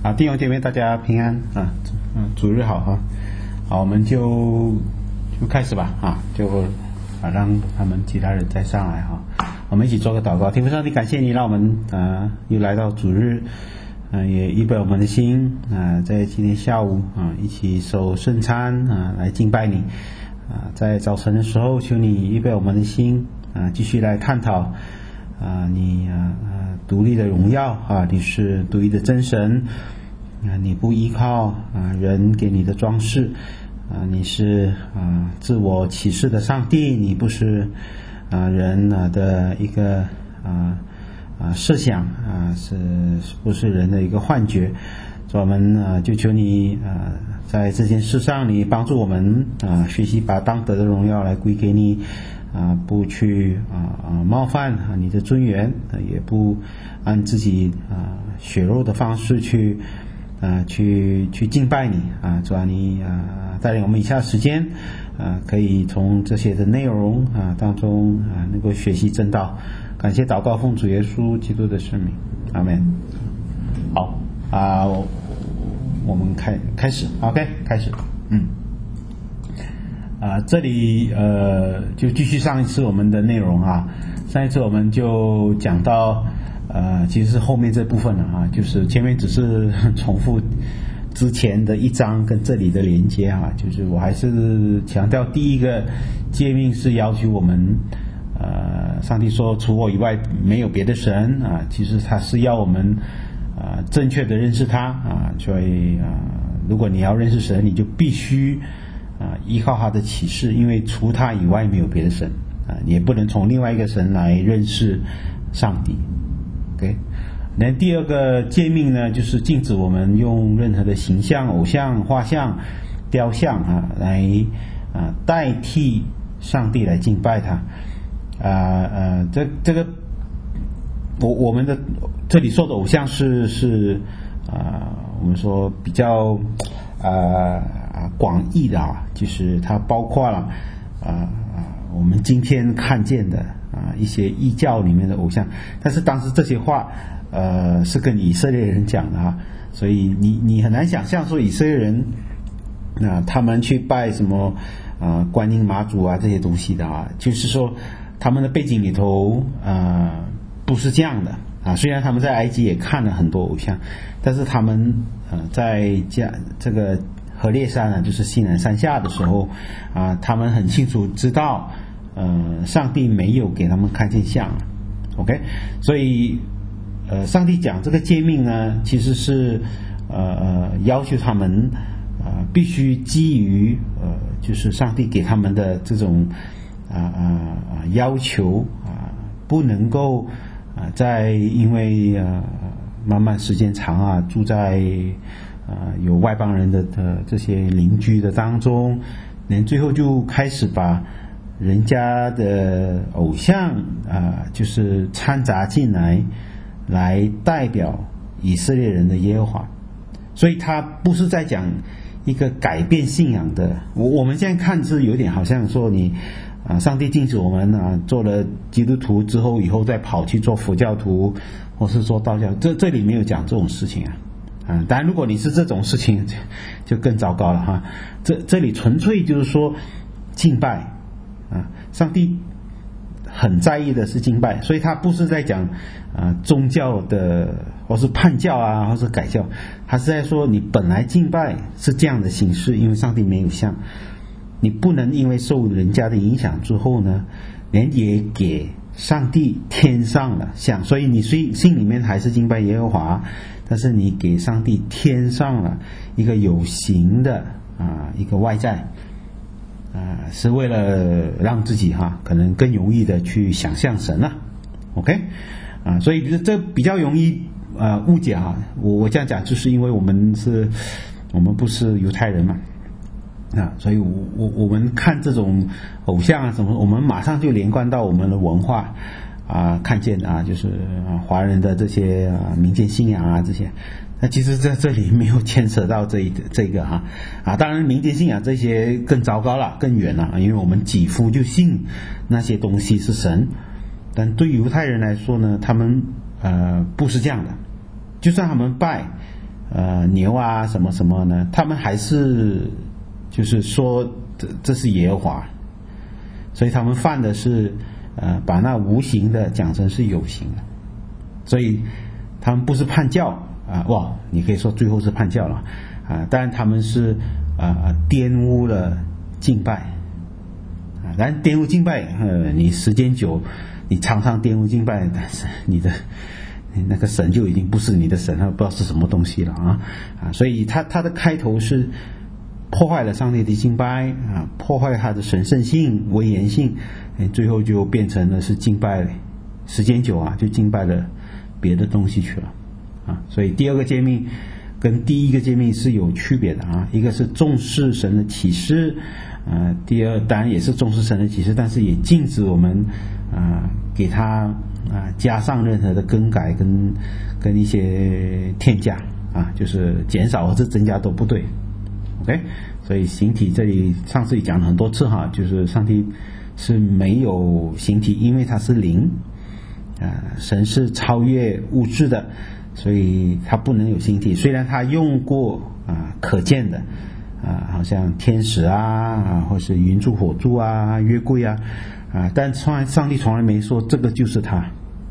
好，弟兄姐妹，大家平安啊，主日好哈。好，我们就开始吧啊，让他们其他人再上来哈。我们一起做个祷告。天父上帝，感谢你让我们又来到主日，也预备我们的心在今天下午一起守圣餐来敬拜你在早晨的时候，求你预备我们的心继续来探讨你独立的荣耀你是独一的真神你不依靠人给你的装饰你是自我启示的上帝，你不是人的一个设想是不是人的一个幻觉。所以我们就求你在这件事上你帮助我们学习把当得的荣耀来归给你不去冒犯你的尊严，也不按自己血肉的方式去敬拜你主啊，你带领我们以下时间可以从这些的内容当中能够学习真道。感谢祷告奉主耶稣基督的圣名，阿们。好我们开始 OK 开始这里就继续上一次我们的内容上一次我们就讲到其实是后面这部分了就是前面只是重复之前的一章跟这里的连接就是我还是强调第一个诫命是要求我们上帝说除我以外没有别的神其实他是要我们正确的认识他所以如果你要认识神，你就必须依靠他的启示，因为除他以外没有别的神也不能从另外一个神来认识上帝。 OK， 那第二个诫命呢，就是禁止我们用任何的形象、偶像、画像、雕像来代替上帝来敬拜他。这个我们的这里说的偶像是我们说比较广义的就是它包括了我们今天看见的一些异教里面的偶像，但是当时这些话是跟以色列人讲的所以你很难想象说以色列人他们去拜什么观音妈祖这些东西的就是说他们的背景里头不是这样的虽然他们在埃及也看了很多偶像，但是他们在这个何烈山就是西南山下的时候他们很清楚知道上帝没有给他们看见像 OK， 所以上帝讲这个诫命呢，其实是要求他们必须基于就是上帝给他们的这种要求不能够在因为慢慢时间长住在有外邦人的这些邻居的当中，连最后就开始把人家的偶像就是掺杂进来代表以色列人的耶和华。所以他不是在讲一个改变信仰的，我们现在看是有点好像说你上帝禁止我们做了基督徒之后以后再跑去做佛教徒或是做道教，这里没有讲这种事情当然如果你是这种事情就更糟糕了这里纯粹就是说敬拜上帝很在意的是敬拜，所以他不是在讲宗教的或是叛教或是改教，他是在说你本来敬拜是这样的形式，因为上帝没有像，你不能因为受人家的影响之后呢也给上帝添上了像，所以你心里面还是敬拜耶和华，但是你给上帝添上了一个有形的一个外在是为了让自己可能更容易的去想象神OK所以这比较容易误解我这样讲就是因为我们不是犹太人嘛所以我们看这种偶像什么，我们马上就连贯到我们的文化看见就是华人的这些民间信仰这些，那其实在这里没有牵扯到这个当然民间信仰这些更糟糕了，更远了，因为我们几乎就信那些东西是神，但对犹太人来说呢，他们不是这样的，就算他们拜牛啊什么什么呢，他们还是就是说这是耶和华，所以他们犯的是把那无形的讲成是有形的，所以他们不是叛教你可以说最后是叛教了当然他们是玷污了敬拜当然玷污敬拜你时间久，你常常玷污敬拜，但是你那个神就已经不是你的神了，不知道是什么东西了所以他的开头是破坏了上帝的敬拜破坏他的神圣性、威严性，最后就变成了是敬拜，时间久就敬拜了别的东西去了所以第二个诫命跟第一个诫命是有区别的一个是重视神的启示第二当然也是重视神的启示，但是也禁止我们给他加上任何的更改跟一些添加就是减少或者增加都不对。 OK， 所以形体这里上次也讲了很多次就是上帝是没有形体，因为他是灵神是超越物质的，所以他不能有形体。虽然他用过可见的好像天使或是云柱火柱约柜但上帝从来没说这个就是他。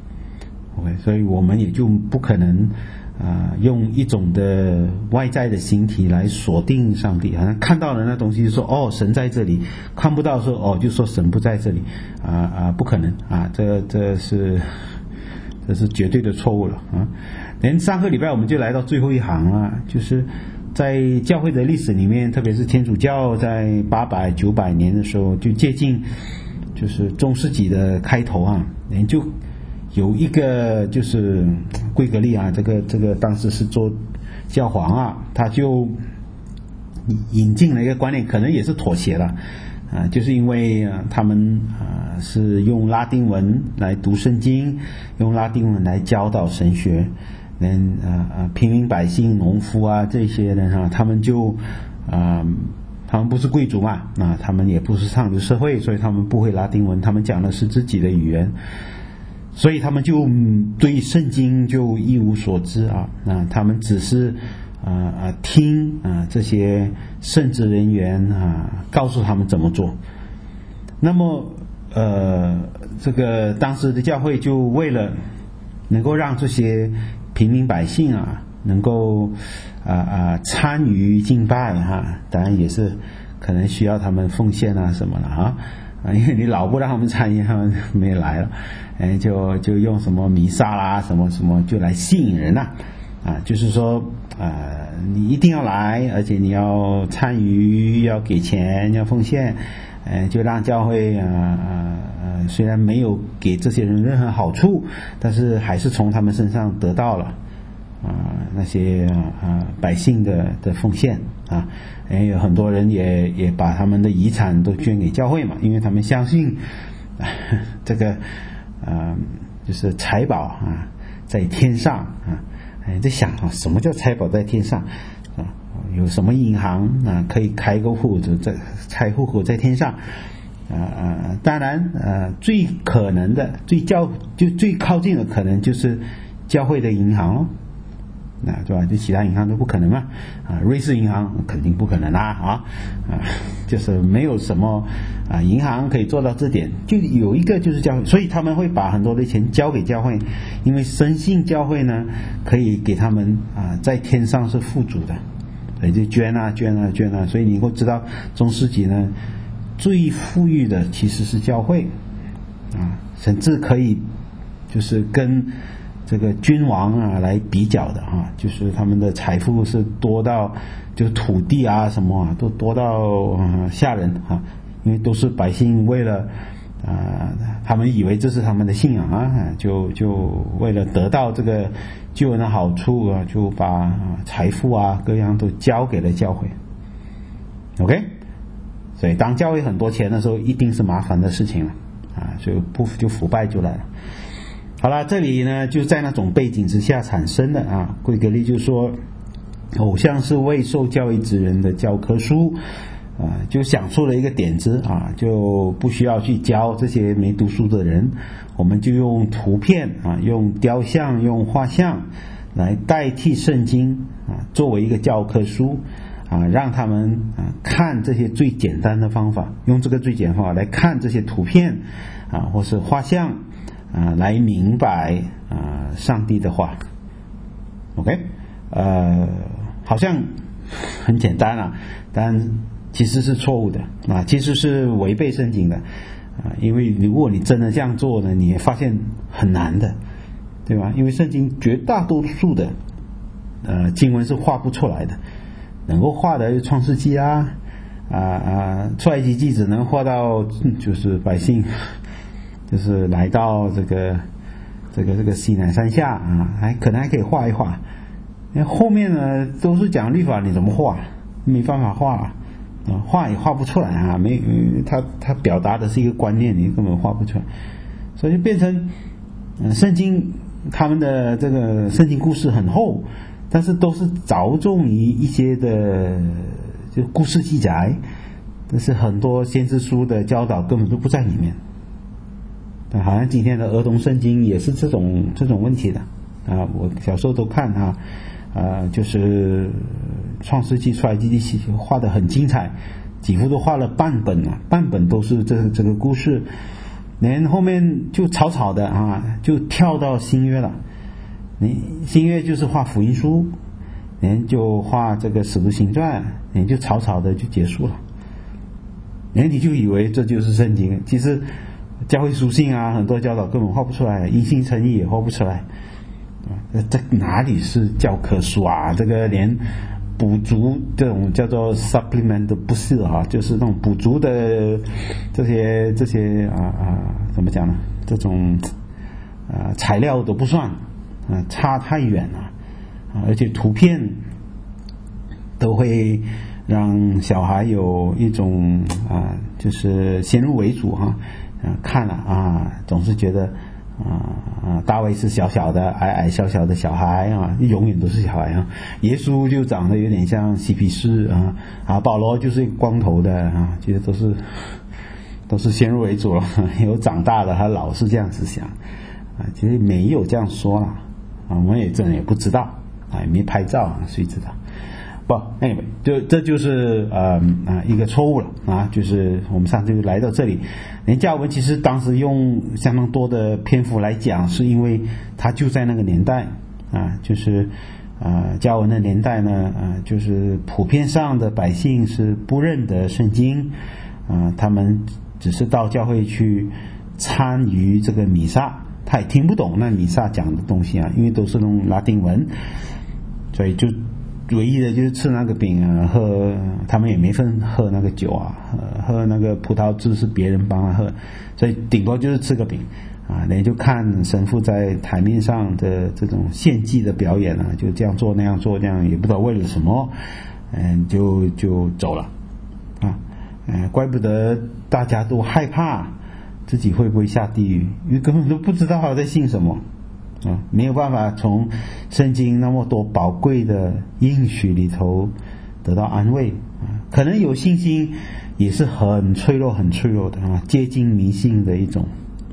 OK， 所以我们也就不可能用一种的外在的形体来锁定上帝，好像看到了那东西就说神在这里，看不到说就说神不在这里不可能这是绝对的错误了连上个礼拜我们就来到最后一行就是在教会的历史里面，特别是天主教在800、900年的时候，就接近就是中世纪的开头就有一个就是贵格利这个当时是做教皇他就引进了一个观念，可能也是妥协了就是因为他们是用拉丁文来读圣经，用拉丁文来教导神学，平民百姓、农夫这些人他们就他们不是贵族嘛他们也不是上流社会，所以他们不会拉丁文，他们讲的是自己的语言，所以他们就对圣经就一无所知他们只是听这些圣职人员告诉他们怎么做。那么这个当时的教会就为了能够让这些平民百姓能够参与敬拜当然也是可能需要他们奉献什么了因为你老不让他们参与，他们没来了就用什么弥撒啦什么什么就来吸引人就是说你一定要来，而且你要参与，要给钱，要奉献就让教会虽然没有给这些人任何好处，但是还是从他们身上得到了那些百姓的奉献有很多人也把他们的遗产都捐给教会嘛，因为他们相信这个就是财宝在天上在想什么叫财宝在天上有什么银行可以开个户在开户口在天上当然最可能的最靠近的可能就是教会的银行咯对吧？就其他银行都不可能嘛瑞士银行肯定不可能就是没有什么银行可以做到这点，就有一个就是教会，所以他们会把很多的钱交给教会，因为深信教会呢可以给他们在天上是富足的，所以就捐所以你能够知道中世纪呢最富裕的其实是教会甚至可以就是跟这个君王来比较的就是他们的财富是多到就土地什么都多到吓人因为都是百姓为了他们以为这是他们的信仰就为了得到这个救恩的好处就把财富各样都交给了教会。 OK， 所以当教会很多钱的时候一定是麻烦的事情了就腐败就来了。好了，这里呢就在那种背景之下产生的贵格利就说偶像是未受教育之人的教科书就想出了一个点子就不需要去教这些没读书的人，我们就用图片用雕像用画像来代替圣经作为一个教科书让他们看这些最简单的方法，用这个最简单的方法来看这些图片或是画像来明白上帝的话。 OK， 好像很简单但其实是错误的其实是违背圣经的因为如果你真的这样做呢，你也发现很难的，对吧？因为圣经绝大多数的经文是画不出来的，能够画的创世纪出埃及记只能画到就是百姓就是来到这个西乃山下可能还可以画一画，后面呢都是讲律法，你怎么画？没办法画画也画不出来他表达的是一个观念，你根本画不出来，所以就变成圣经他们的这个圣经故事很厚，但是都是着重于一些的就故事记载，但是很多先知书的教导根本都不在里面。好像今天的儿童圣经也是这种问题的我小时候都看就是创世纪出埃及记画得很精彩，几乎都画了半本都是这个故事，连后面就草的就跳到新约了，新约就是画福音书，连就画这个使徒行传，连就草的就结束了，连你就以为这就是圣经，其实教会书信很多教导根本画不出来，因信称义也画不出来这哪里是教科书这个连补足这种叫做 supplement 都不是就是那种补足的这些怎么讲呢，这种材料都不算差太远了而且图片都会让小孩有一种就是先入为主看了总是觉得大卫是小小的矮小的小孩永远都是小孩耶稣就长得有点像嬉皮士保罗就是光头的其实都是先入为主了有长大了他老是这样子想其实没有这样说了我们也真的也不知道也没拍照谁知道不 anyway 这就是一个错误了就是我们上次就来到这里，连加尔文其实当时用相当多的篇幅来讲，是因为他就在那个年代就是加尔文的年代呢就是普遍上的百姓是不认得圣经他们只是到教会去参与这个弥撒，他也听不懂那弥撒讲的东西因为都是用拉丁文，所以就唯一的就是吃那个饼喝他们也没分喝那个酒喝那个葡萄汁是别人帮他喝，所以顶多就是吃个饼连就看神父在台面上的这种献祭的表演就这样做那样做，这样也不知道为了什么就走了怪不得大家都害怕自己会不会下地狱，因为根本都不知道他在信什么没有办法从圣经那么多宝贵的应许里头得到安慰可能有信心也是很脆弱的接近迷信的一种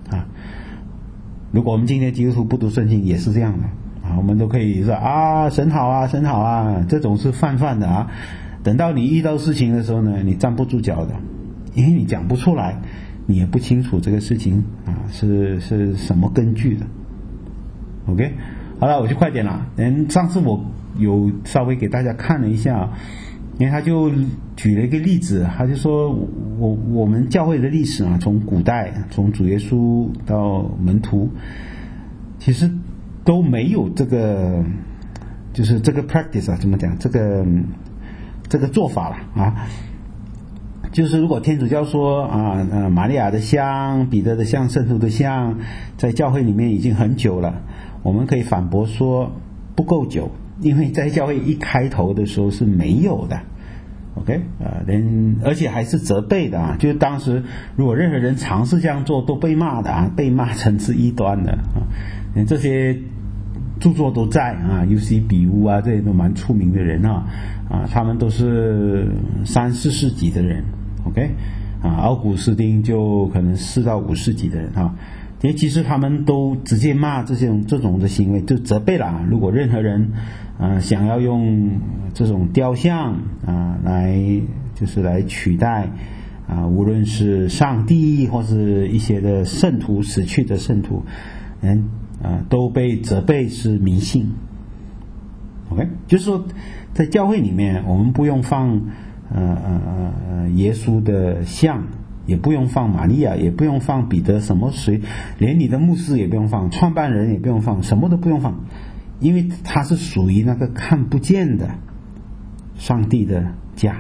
如果我们今天基督徒不读圣经也是这样的我们都可以说神好神好这种是泛的等到你遇到事情的时候呢，你站不住脚的，因为你讲不出来，你也不清楚这个事情是什么根据的。OK， 好了，我就快点了。上次我有稍微给大家看了一下，因为他就举了一个例子，他就说我们教会的历史从古代从主耶稣到门徒，其实都没有这个就是这个 practice 怎么讲这个做法了就是如果天主教说玛利亚的像、彼得的像、圣徒的像在教会里面已经很久了，我们可以反驳说不够久，因为在教会一开头的时候是没有的。OK， 而且还是责备的就是当时如果任何人尝试这样做都被骂的被骂成是异端的这些著作都在UC 比乌这些都蛮出名的人他们都是3、4世纪的人。OK， 奥古斯丁就可能4到5世纪的人其实他们都直接骂这种的行为，就责备了。如果任何人想要用这种雕像来取代无论是上帝或是一些的圣徒，死去的圣徒，都被责备是迷信。OK， 就是说在教会里面，我们不用放耶稣的像，也不用放玛利亚，也不用放彼得，谁，连你的牧师也不用放，创办人也不用放，什么都不用放，因为它是属于那个看不见的上帝的家。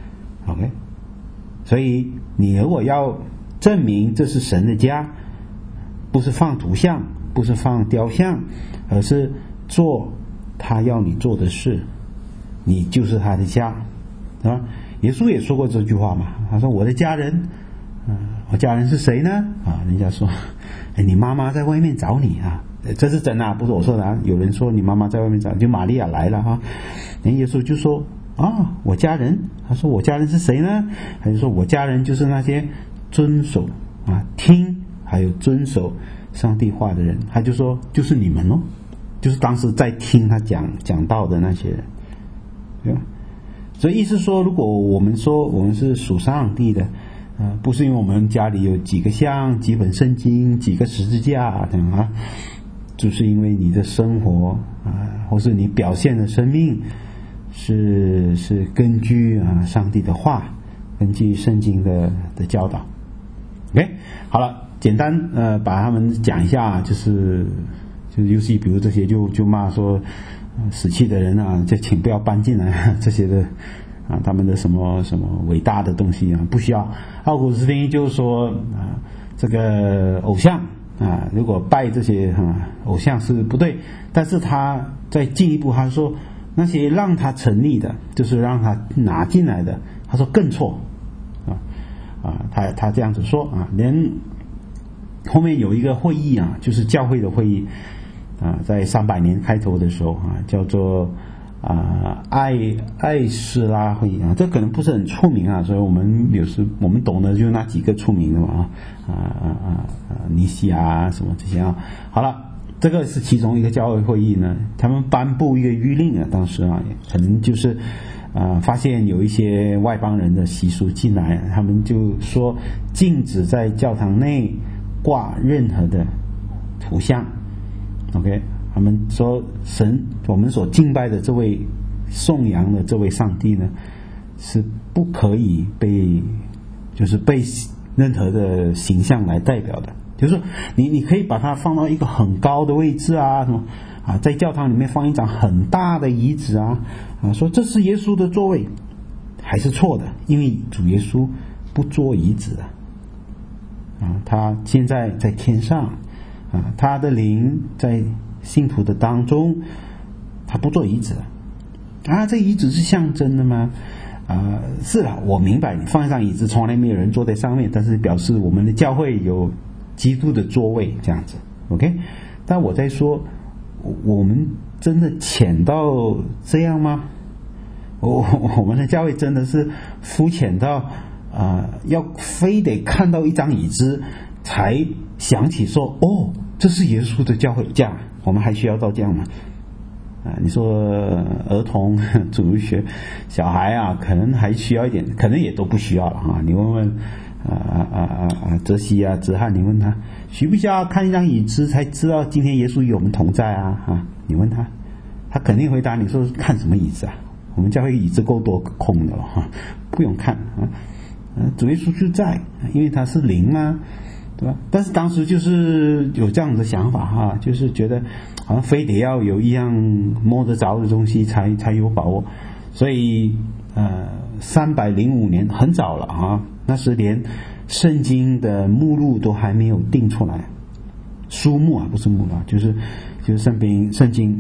OK， 所以你如果要证明这是神的家，不是放图像，不是放雕像，而是做他要你做的事，你就是他的家，是吧？耶稣也说过这句话嘛，他说我的家人，我家人是谁呢？人家说，你妈妈在外面找你啊，这是真的，不是我说的啊。有人说你妈妈在外面找，就玛利亚来了哈，耶稣就说我家人，他说我家人是谁呢？他就说我家人就是那些遵守听还有遵守上帝话的人，他就说就是你们哦，就是当时在听他讲道的那些人，对吧？所以意思说，如果我们说我们是属上帝的，不是因为我们家里有几个像、几本圣经、几个十字架等就是因为你的生活或是你表现的生命是根据上帝的话，根据圣经的教导。OK， 好了，简单把他们讲一下，就是尤其比如这些就骂说死去的人就请不要搬进来这些的他们的什么伟大的东西不需要。奥古斯丁就说这个偶像如果拜这些偶像是不对，但是他再进一步他说那些让他成立的，就是让他拿进来的，他说更错他这样子说连后面有一个会议就是教会的会议在300年开头的时候叫做艾斯拉会议这可能不是很出名所以我们有时我们懂的就那几个出名的嘛尼西亚什么这些好了，这个是其中一个教会会议呢，他们颁布一个谕令当时可能就是发现有一些外邦人的习俗进来，他们就说禁止在教堂内挂任何的图像。OK， 他们说我们所敬拜的这位颂扬的这位上帝呢，是不可以被任何的形象来代表的。就是说你可以把它放到一个很高的位置在教堂里面放一张很大的椅子说这是耶稣的座位，还是错的，因为主耶稣不坐椅子他现在在天上他的灵在信徒的当中，他不坐椅子这椅子是象征的吗？是啦，我明白你放一张椅子从来没有人坐在上面，但是表示我们的教会有基督的座位这样子 OK。 但我在说我们真的浅到这样吗？我们的教会真的是肤浅到要非得看到一张椅子才想起说这是耶稣的教会，这样我们还需要到这样吗？你说儿童主日学小孩可能还需要一点，可能也都不需要了你问问泽西泽汉，你问他需不需要看一张椅子才知道今天耶稣与我们同在你问他肯定回答你说看什么椅子我们教会椅子够多空的了不用看主耶稣就在，因为他是灵对吧？但是当时就是有这样的想法就是觉得好像非得要有一样摸得着的东西才有把握。所以305年很早了那时连圣经的目录都还没有定出来，书目不是目录就是圣经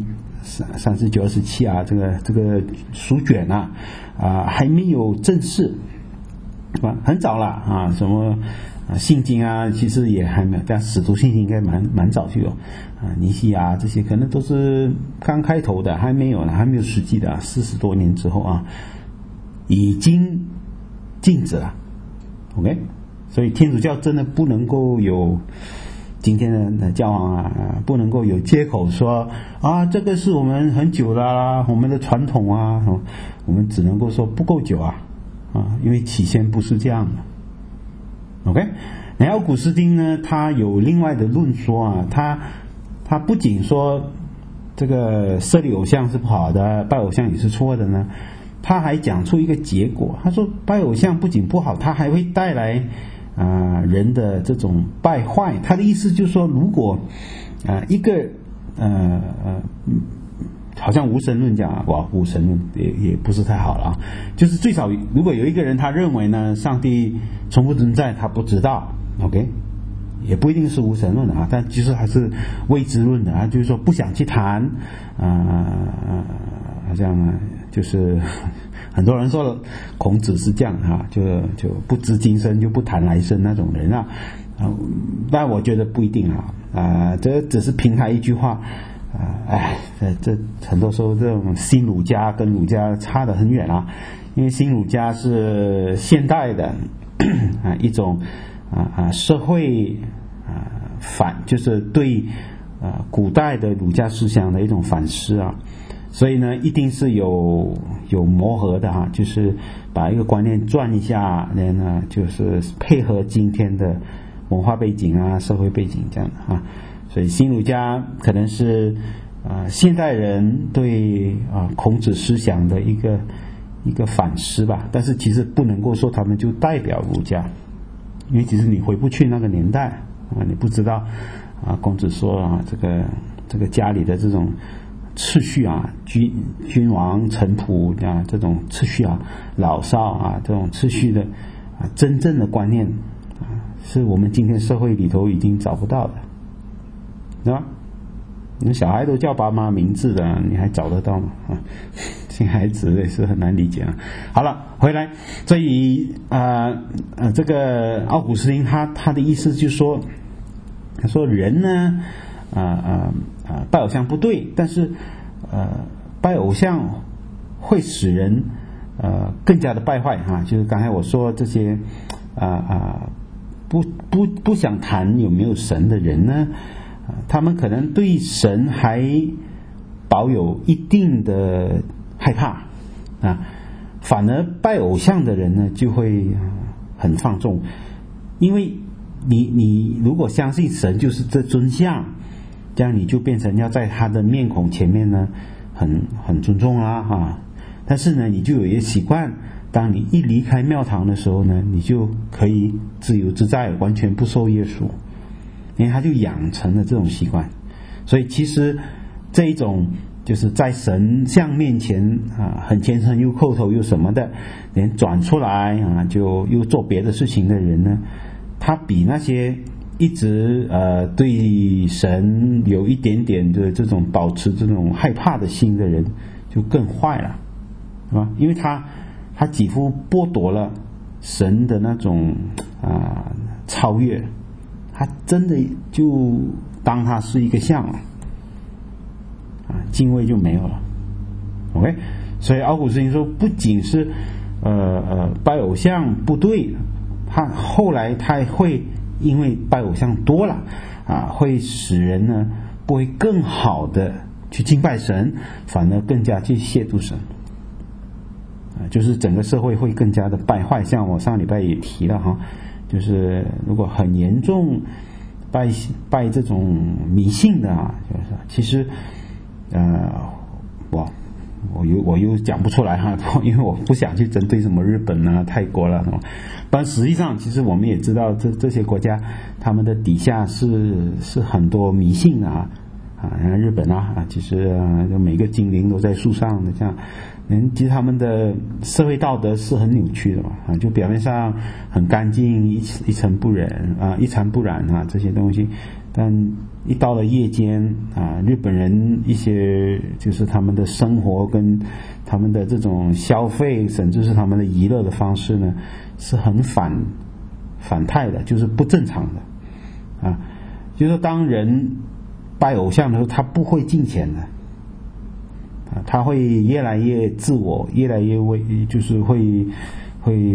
34、27这个书卷还没有正式，很早了什么信经其实也还没有，但使徒信经应该蛮早就有尼西亚这些可能都是刚开头的，还没有实际的40多年之后已经禁止了 OK。 所以天主教真的不能够有今天的教皇不能够有借口说这个是我们很久啦，我们的传统啊，我们只能够说不够久因为起先不是这样的。OK， 然后奥古斯丁呢，他有另外的论说他不仅说这个设立偶像是不好的，拜偶像也是错的呢，他还讲出一个结果，他说拜偶像不仅不好，他还会带来人的这种败坏。他的意思就是说，如果一个好像无神论讲无神论也不是太好了就是最少如果有一个人他认为呢上帝从不存在，他不知道 OK， 也不一定是无神论的但其实还是未知论的就是说不想去谈好像就是很多人说孔子是这样就不知今生就不谈来生那种人但我觉得不一定这只是凭他一句话这很多时候这种新儒家跟儒家差得很远因为新儒家是现代的一种社会就是对古代的儒家思想的一种反思所以呢一定是有磨合的就是把一个观念转一下呢就是配合今天的文化背景社会背景这样的所以新儒家可能是现代人对孔子思想的一个反思吧，但是其实不能够说他们就代表儒家，因为其实你回不去那个年代你不知道孔子说这个家里的这种次序君王臣仆这种次序老少这种次序的真正的观念是我们今天社会里头已经找不到的，对吧？你小孩都叫爸妈名字的，你还找得到吗？新孩子也是很难理解好了，回来，所以这个奥古斯丁他的意思就是说，他说人呢拜偶像不对，但是拜偶像会使人更加的败坏就是刚才我说这些不想谈有没有神的人呢，他们可能对神还保有一定的害怕反而拜偶像的人呢就会很放纵，因为你如果相信神就是这尊像，这样你就变成要在他的面孔前面呢很尊重但是呢你就有一个习惯，当你一离开庙堂的时候呢，你就可以自由自在，完全不受约束，因为他就养成了这种习惯。所以其实这一种就是在神像面前很虔诚又叩头又什么的，连转出来就又做别的事情的人呢，他比那些一直对神有一点点的这种保持这种害怕的心的人就更坏了，是吧？因为他几乎剥夺了神的那种超越，他真的就当他是一个像了敬畏就没有了。 OK， 所以奥古斯丁说不仅是拜偶像不对，他后来他会因为拜偶像多了会使人呢不会更好的去敬拜神，反而更加去亵渎神就是整个社会会更加的败坏。像我上礼拜也提了就是如果很严重拜这种迷信的就是其实我又讲不出来因为我不想去针对什么日本泰国了但实际上其实我们也知道这些国家他们的底下是很多迷信日本其实每个精灵都在树上的这样其实他们的社会道德是很扭曲的嘛就表面上很干净一尘不染这些东西，但一到了夜间日本人一些就是他们的生活跟他们的这种消费甚至是他们的娱乐的方式呢是很反态的，就是不正常的就是当人拜偶像的时候他不会敬虔的他会越来越自我，越来越就是会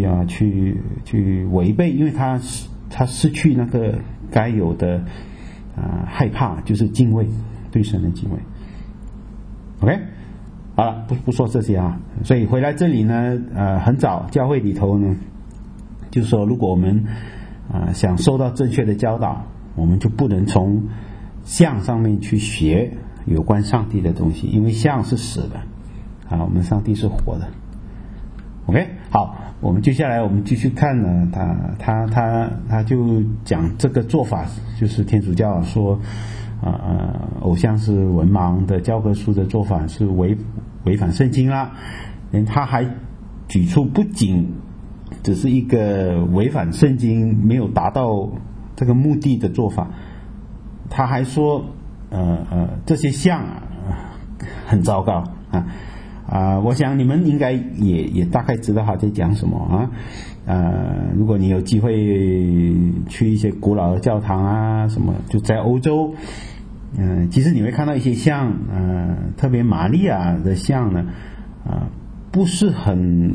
去违背，因为他失去那个该有的害怕，就是敬畏，对神的敬畏。OK， 好了，不说这些啊。所以回来这里呢，很早教会里头呢，就是说，如果我们想受到正确的教导，我们就不能从像上面去学有关上帝的东西，因为像是死的我们上帝是活的。OK， 好，我们接下来我们继续看呢，他就讲这个做法，就是天主教说偶像是文盲的，教科书的做法是违反圣经啦。他还举出不仅只是一个违反圣经没有达到这个目的的做法，他还说这些像很糟糕我想你们应该也大概知道他在讲什么如果你有机会去一些古老的教堂什么，就在欧洲其实你会看到一些像特别玛利亚的像呢不是很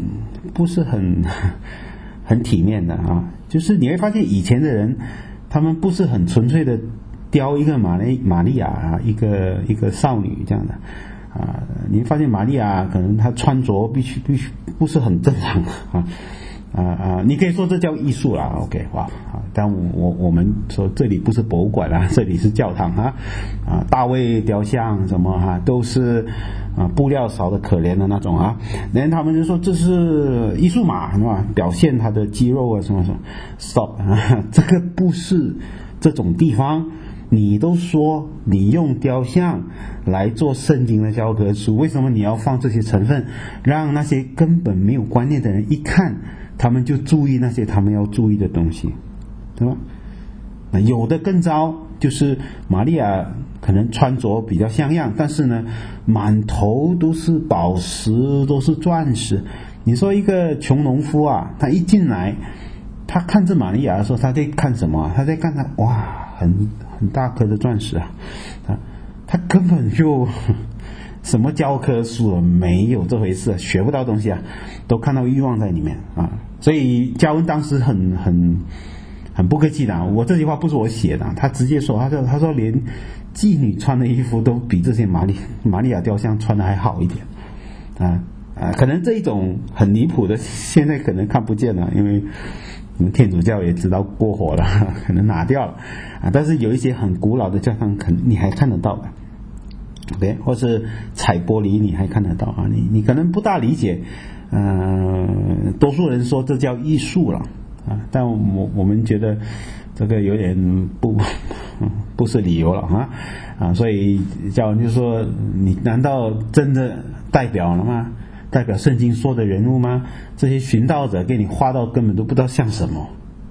体面的就是你会发现以前的人他们不是很纯粹的雕一个玛利亚一个少女这样的你会发现玛利亚可能她穿着必须不是很正常你可以说这叫艺术啦 OK 哇但我们说这里不是博物馆这里是教堂大卫雕像什么都是布料少的可怜的那种然后他们就说这是艺术嘛是吧，表现他的肌肉什么什么 stop 这个不是这种地方。你都说你用雕像来做圣经的教科书，为什么你要放这些成分，让那些根本没有观念的人一看他们就注意那些他们要注意的东西，对吧？有的更糟，就是玛利亚可能穿着比较像样，但是呢满头都是宝石，都是钻石。你说一个穷农夫他一进来他看着玛利亚的时候，他在看什么他在看哇很大颗的钻石他根本就什么教科书没有这回事，学不到东西都看到欲望在里面所以嘉恩当时很不客气的我这句话不是我写的，他直接说他说连妓女穿的衣服都比这些玛利亚雕像穿的还好一点可能这一种很离谱的现在可能看不见了，因为天主教也知道过火了，可能拿掉了但是有一些很古老的教堂可能你还看得到的，okay？ 或是彩玻璃你还看得到你可能不大理解多数人说这叫艺术了但我们觉得这个有点不是理由了所以教人就说你难道真的代表了吗？代表圣经说的人物吗？这些寻道者给你画到根本都不知道像什么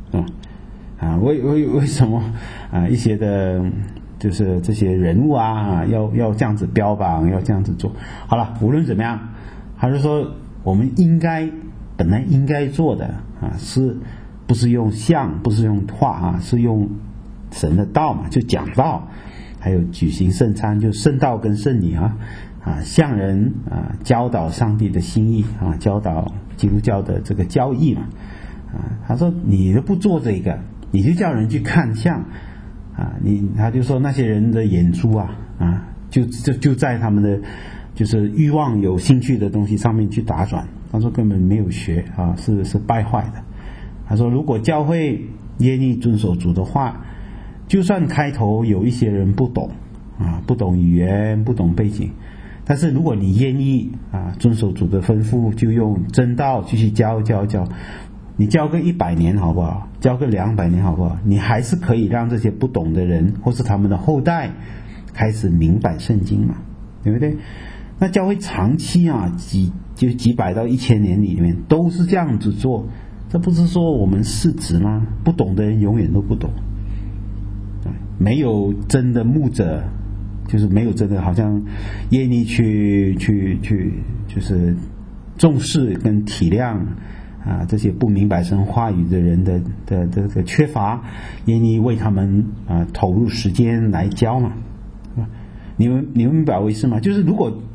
为什么一些的就是这些人物要这样子标榜，要这样子做。好了，无论怎么样还是说我们本来应该做的是不是用像，不是用画是用神的道嘛，就讲道，还有举行圣餐，就圣道跟圣礼向人教导上帝的心意教导基督教的这个教义嘛他说你都不做这个，你就叫人去看像他就说那些人的眼珠就在他们的就是欲望有兴趣的东西上面去打转，他说根本没有学是败坏的。他说如果教会愿意遵守主的话，就算开头有一些人不懂语言，不懂背景，但是如果你愿意遵守主的吩咐，就用真道继续教，你教个100年好不好，教个200年好不好，你还是可以让这些不懂的人或是他们的后代开始明白圣经嘛，对不对？那教会长期几百到1000年里面都是这样子做，这不是说我们失职吗？不懂的人永远都不懂，没有真的牧者，就是没有真的好像愿意去就是重视跟体谅这些不明白神话语的人的这个缺乏，愿意为他们投入时间来教嘛。你们明白我意思吗？就是如果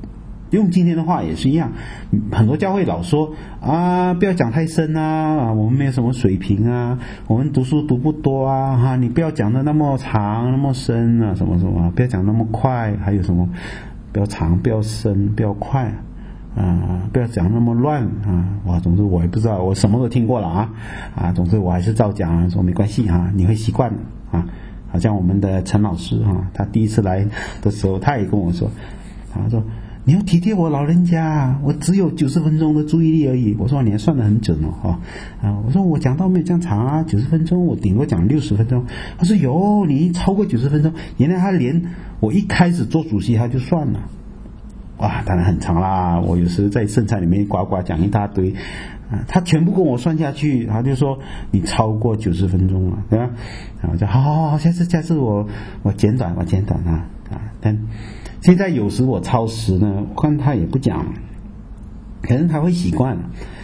用今天的话也是一样，很多教会老说啊，不要讲太深啊，我们没有什么水平啊，我们读书读不多啊，哈，你不要讲的那么长那么深啊，什么什么，不要讲那么快，还有什么，不要长，不要深，不要快啊，不要讲那么乱啊，哇，总之我也不知道，我什么都听过了啊，总之我还是照讲，说没关系啊，你会习惯的啊。好像我们的陈老师他第一次来的时候，他也跟我说，他说你要体贴我老人家，我只有90分钟的注意力而已。我说你还算得很准我说我讲到没有这样长啊，90分钟我顶多讲60分钟。他说有，你超过90分钟，原来他连我一开始做主席他就算了。哇，当然很长啦，我有时在圣餐里面呱呱讲一大堆他全部跟我算下去，他就说你超过90分钟了，对吧？然后就好，下次我简短但现在有时我超时呢，我看他也不讲，可能他会习惯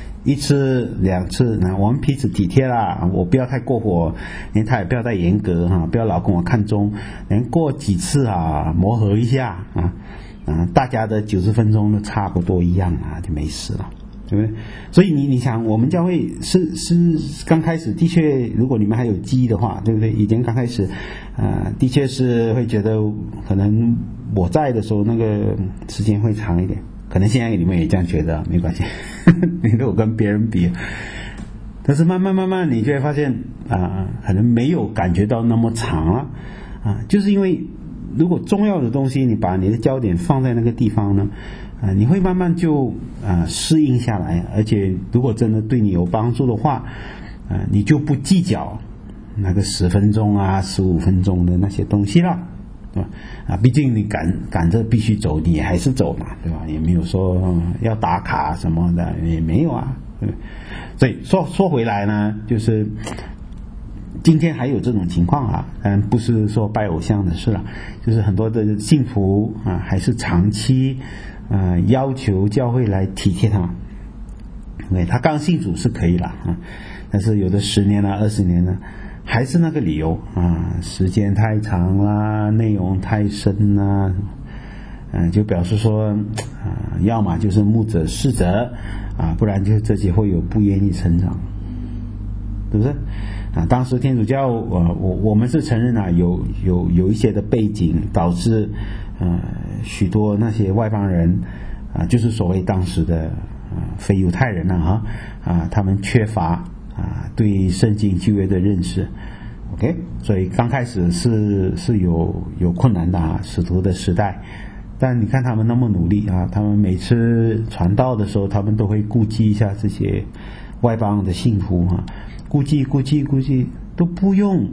1次2次，我们彼此体贴啦，我不要太过火，连他也不要太严格不要老跟我看中，连过几次磨合一下大家的90分钟都差不多一样就没事了，对不对？所以你想，我们教会是刚开始的确，如果你们还有记忆的话，对不对？以前刚开始的确是会觉得可能我在的时候那个时间会长一点，可能现在你们也这样觉得，没关系你如果跟别人比，但是慢慢你就会发现可能没有感觉到那么长了就是因为如果重要的东西你把你的焦点放在那个地方呢你会慢慢就适应下来，而且如果真的对你有帮助的话你就不计较那个10分钟15分钟的那些东西了，对吧？毕竟你赶着必须走，你还是走嘛，对吧？也没有说要打卡什么的，也没有对。所以说回来呢，就是今天还有这种情况不是说拜偶像的事了，就是很多的信徒还是长期要求教会来体贴他，他刚信主是可以了但是有的10年20年呢，还是那个理由时间太长啦，内容太深啦就表示说要么就是牧者失责不然就自己会有不愿意成长，是不是当时天主教我们是承认有一些的背景导致许多那些外邦人就是所谓当时的非犹太人他们缺乏对圣经旧约的认识，OK， 所以刚开始是有困难的使徒的时代，但你看他们那么努力他们每次传道的时候，他们都会顾及一下这些外邦的信徒估计都不用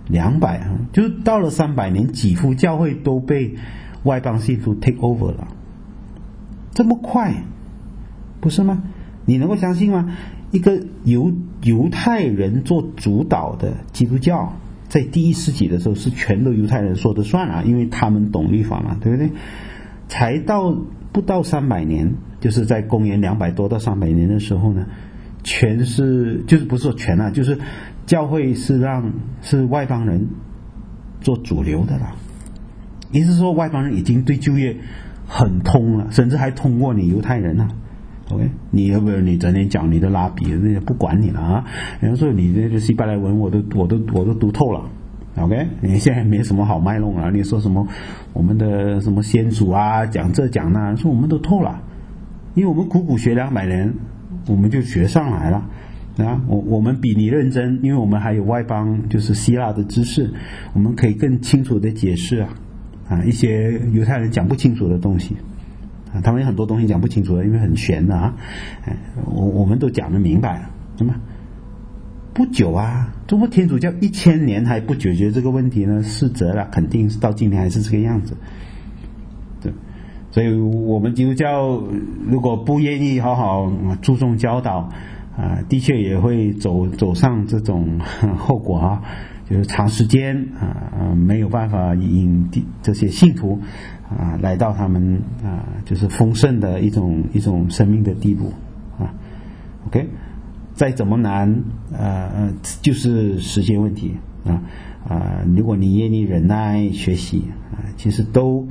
200就是到了300年，几乎教会都被外邦信徒 take over 了，这么快，不是吗？你能够相信吗？一个犹太人做主导的基督教，在第1世纪的时候是全都犹太人说的算因为他们懂律法嘛，对不对？才不到300年，就是在公元200多到300年的时候呢，全是就是不是说全就是教会是外邦人做主流的了，意思是说外邦人已经对旧约很通了，甚至还通过你犹太人OK， 你整天讲你的拉比，不管你了然后说你这个希伯来文我都读透了 OK， 你现在没什么好卖弄了，你说什么我们的什么先祖讲这讲那，说我们都透了，因为我们苦学200年，我们就学上来了我们比你认真，因为我们还有外邦就是希腊的知识，我们可以更清楚的解释一些犹太人讲不清楚的东西他们有很多东西讲不清楚的，因为很玄的我们都讲得明白了，对吗？不久中国天主教1000年还不解决这个问题呢，失责了，肯定是到今天还是这个样子。对，所以我们基督教如果不愿意好好注重教导的确也会走上这种后果就是长时间没有办法引这些信徒来到他们就是丰盛的一种生命的地步OK， 再怎么难就是时间问题如果你愿意忍耐学习其实都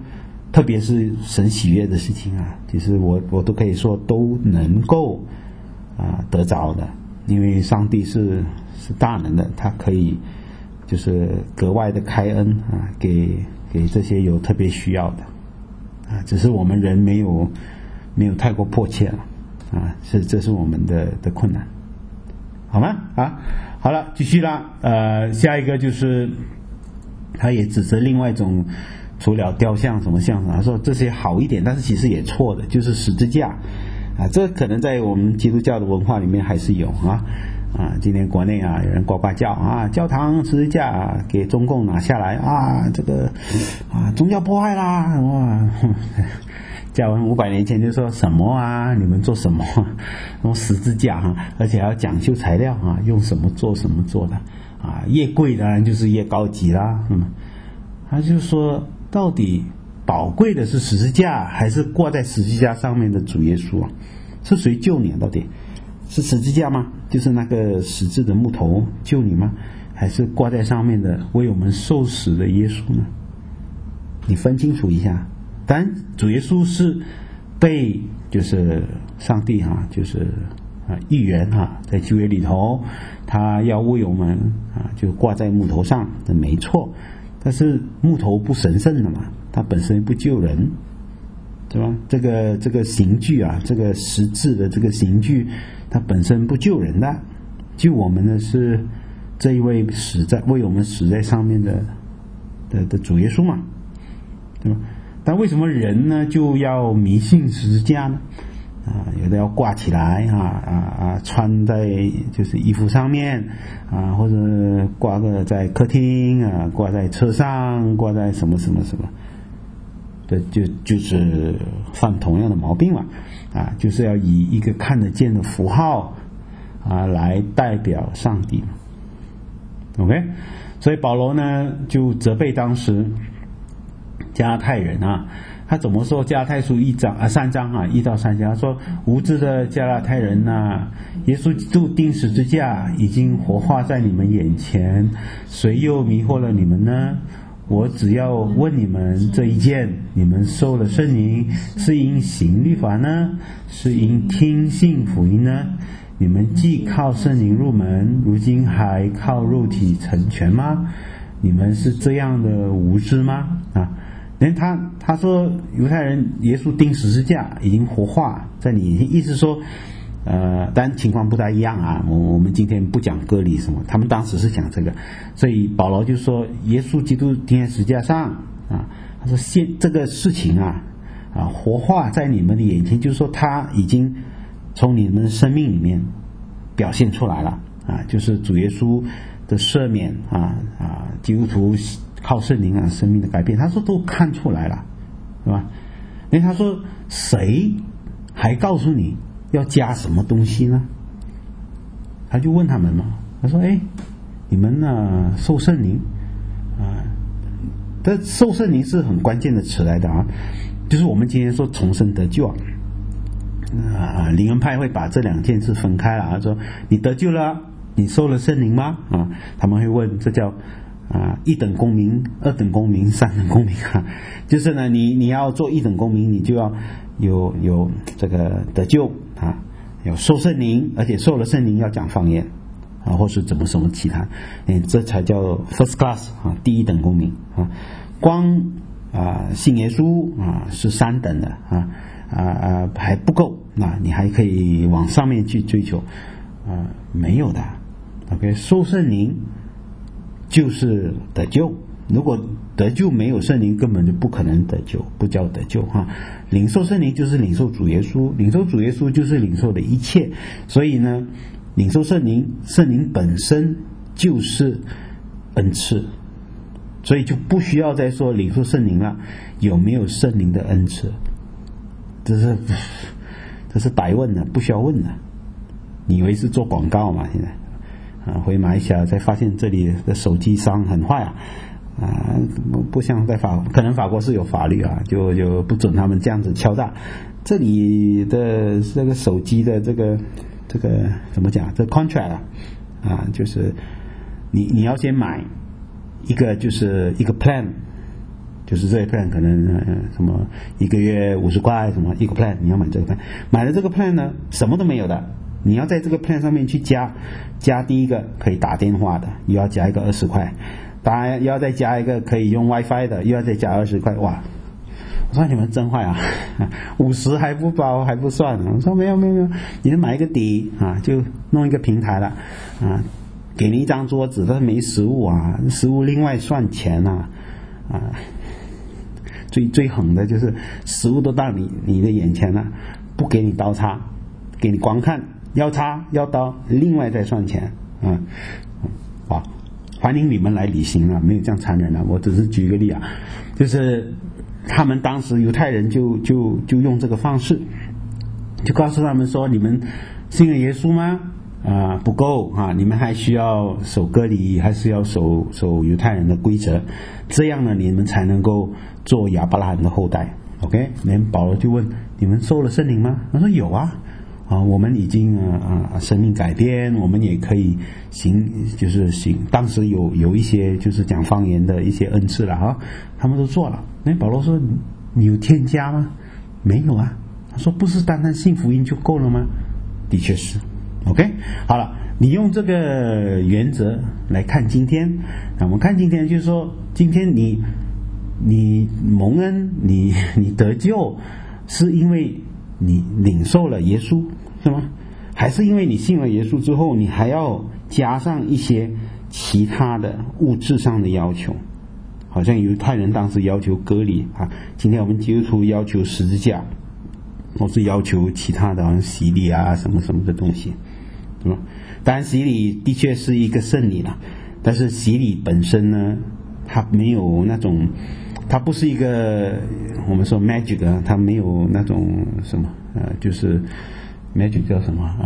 特别是神喜悦的事情啊，其实我都可以说都能够得着的，因为上帝是大能的，他可以就是格外的开恩啊，给这些有特别需要的啊，只是我们人没有太过迫切了啊，这是我们的困难，好吗？好了，继续啦。下一个就是他也指责另外一种，除了雕像什么像，他说这些好一点，但是其实也错的，就是十字架啊，这可能在我们基督教的文化里面还是有今天国内有人呱呱叫教堂十字架给中共拿下来这个宗教破坏啦，哇！讲完500年前就说什么你们做什么用十字架而且还要讲究材料用什么做什么做的越贵当然就是越高级啦。他就说到底宝贵的是十字架还是挂在十字架上面的主耶稣是谁救你到底是十字架吗？就是那个十字的木头救你吗？还是挂在上面的为我们受死的耶稣呢？你分清楚一下。当然主耶稣是被就是上帝就是预言在旧约里头他要为我们就挂在木头上这没错，但是木头不神圣的嘛，它本身不救人，对吧？这个刑具这个十字的这个刑具它本身不救人的，救我们的是这一位为我们死在上面的主耶稣嘛，对吧？但为什么人呢就要迷信十字架呢？有的要挂起来穿在就是衣服上面或者挂个在客厅挂在车上，挂在什么什么什么，对，就是犯同样的毛病嘛就是要以一个看得见的符号来代表上帝嘛。OK， 所以保罗呢就责备当时加拉太人他怎么说？加拉太书3章1到3节，他说无知的加拉太人耶稣基督钉十字架已经活化在你们眼前，谁又迷惑了你们呢？我只要问你们这一件，你们受了圣灵是因行律法呢，是因听信福音呢？你们既靠圣灵入门，如今还靠肉体成全吗？你们是这样的无知吗？他说犹太人耶稣钉十字架已经活化在你眼前，意思说但情况不太一样我们今天不讲割礼什么，他们当时是讲这个，所以保罗就说耶稣基督钉在十字架上他说这个事情活化在你们的眼前，就是说他已经从你们的生命里面表现出来了就是主耶稣的赦免基督徒靠圣灵生命的改变，他说都看出来了，对吧？因为他说谁还告诉你要加什么东西呢？他就问他们嘛，他说你们受圣灵这受圣灵是很关键的词来的就是我们今天说重生得救灵恩派会把这两件事分开了说你得救了，你受了圣灵吗？他们会问这叫一等公民、二等公民、三等公民就是呢你要做一等公民，你就要有这个得救有受圣灵，而且受了圣灵要讲方言或是怎么什么其他这才叫 first class 第一等公民光信耶稣是3等的还不够你还可以往上面去追求没有的 OK， 受圣灵就是得救，如果得救没有圣灵根本就不可能得救，不叫得救领受圣灵就是领受主耶稣，领受主耶稣就是领受的一切，所以呢领受圣灵，圣灵本身就是恩赐，所以就不需要再说领受圣灵了有没有圣灵的恩赐，这是白问的，不需要问的。你以为是做广告嘛？现在回马来西亚才发现这里的手机商很坏不像在可能法国是有法律就不准他们这样子敲诈。这里的这个手机的这个怎么讲？这 contract 就是你要先买一个就是一个 plan 就是这些 plan 可能什么1个月50块，什么一个 plan 你要买这个 plan， 买了这个 plan 呢什么都没有的，你要在这个 plan 上面去加第一个可以打电话的，又要加一个20块，当然要再加一个可以用 WiFi 的，又要再加20块。哇，我说你们真坏啊，50还不包还不算。我说没有，你就买一个底啊，就弄一个平台了啊，给你一张桌子，但是没食物啊，食物另外算钱啊。最狠的就是食物都到你的眼前了，不给你刀叉，给你光看，要叉要刀另外再算钱啊。哇，欢迎你们来旅行啊，没有这样残忍啊，我只是举一个例啊，就是他们当时犹太人就用这个方式，就告诉他们说，你们信了耶稣吗？不够啊，你们还需要守割礼，还是要守犹太人的规则，这样呢你们才能够做亚伯拉罕的后代。 OK， 连保罗就问，你们受了圣灵吗？他说有啊，我们已经生命改变，我们也可以行，当时有一些就是讲方言的一些恩赐了啊，他们都做了。保罗说，你有添加吗？没有啊。他说，不是单单信福音就够了吗？的确是。 OK， 好了，你用这个原则来看今天，我们看今天就是说，今天你蒙恩，你得救，是因为你领受了耶稣，是吗？还是因为你信了耶稣之后，你还要加上一些其他的物质上的要求？好像犹太人当时要求割礼啊，今天我们基督徒要求十字架，或是要求其他的，好像洗礼啊什么什么的东西。当然洗礼的确是一个圣礼了，但是洗礼本身呢，它没有那种，它不是一个我们说 magic 啊，它没有那种什么就是 magic 叫什么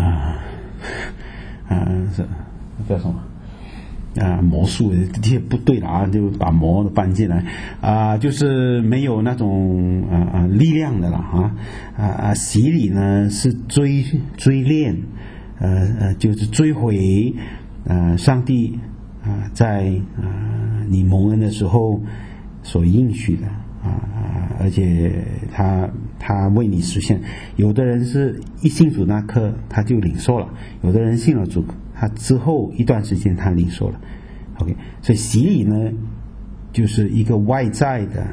叫什么魔术，这不对了啊，就把魔搬进来就是没有那种力量的了洗礼呢是追炼。就是追回上帝在你蒙恩的时候所应许的而且他为你实现。有的人是一信主那刻他就领受了，有的人信了主，他之后一段时间他领受了。OK， 所以洗礼呢就是一个外在的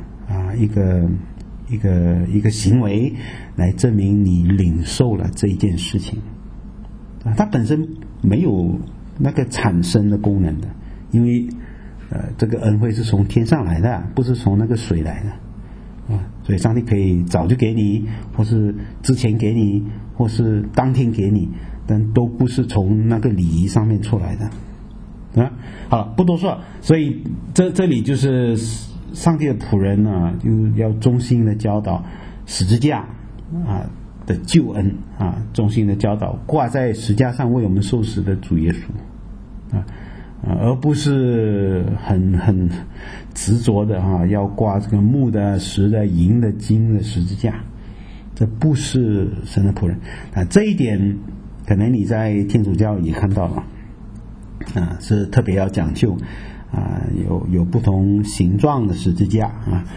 一个行为来证明你领受了这一件事情。它本身没有那个产生的功能的，因为这个恩惠是从天上来的，不是从那个水来的所以上帝可以早就给你，或是之前给你，或是当天给你，但都不是从那个礼仪上面出来的好了，不多说。所以这里就是上帝的仆人就要忠心的教导十字架的救恩忠心的教导挂在十字架上为我们受死的主耶稣而不是很执着的要挂这个木的、石的、银的、金的十字架，这不是神的仆人这一点可能你在天主教也看到了是特别要讲究有不同形状的十字架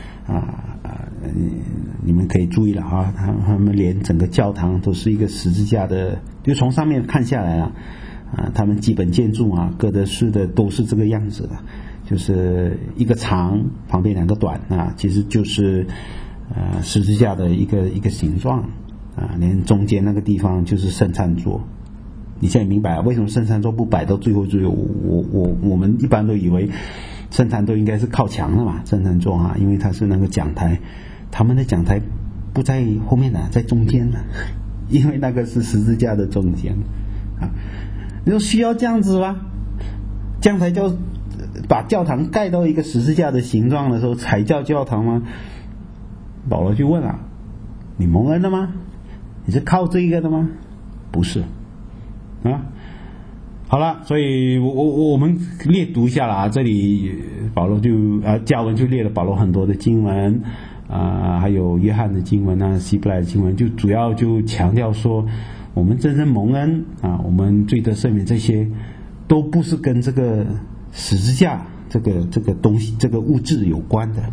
你们可以注意了他们连整个教堂都是一个十字架的，就从上面看下来他们基本建筑哥德式的都是这个样子的，就是一个长旁边两个短其实就是十字架的一个形状连中间那个地方就是圣餐桌。你现在明白为什么圣餐桌不摆到最后？我们一般都以为圣餐桌应该是靠墙的嘛，圣餐桌因为它是那个讲台，他们的讲台不在后面的，在中间的，因为那个是十字架的中间你说需要这样子吗？这样才叫把教堂盖到一个十字架的形状的时候才叫教堂吗？保罗就问了，你蒙恩的吗？你是靠这个的吗？不是好了，所以我们列读一下了这里保罗就加文就列了保罗很多的经文还有约翰的经文希伯来的经文，就主要就强调说我们真正蒙恩我们罪得赦免，这些都不是跟这个十字架这个东西这个物质有关的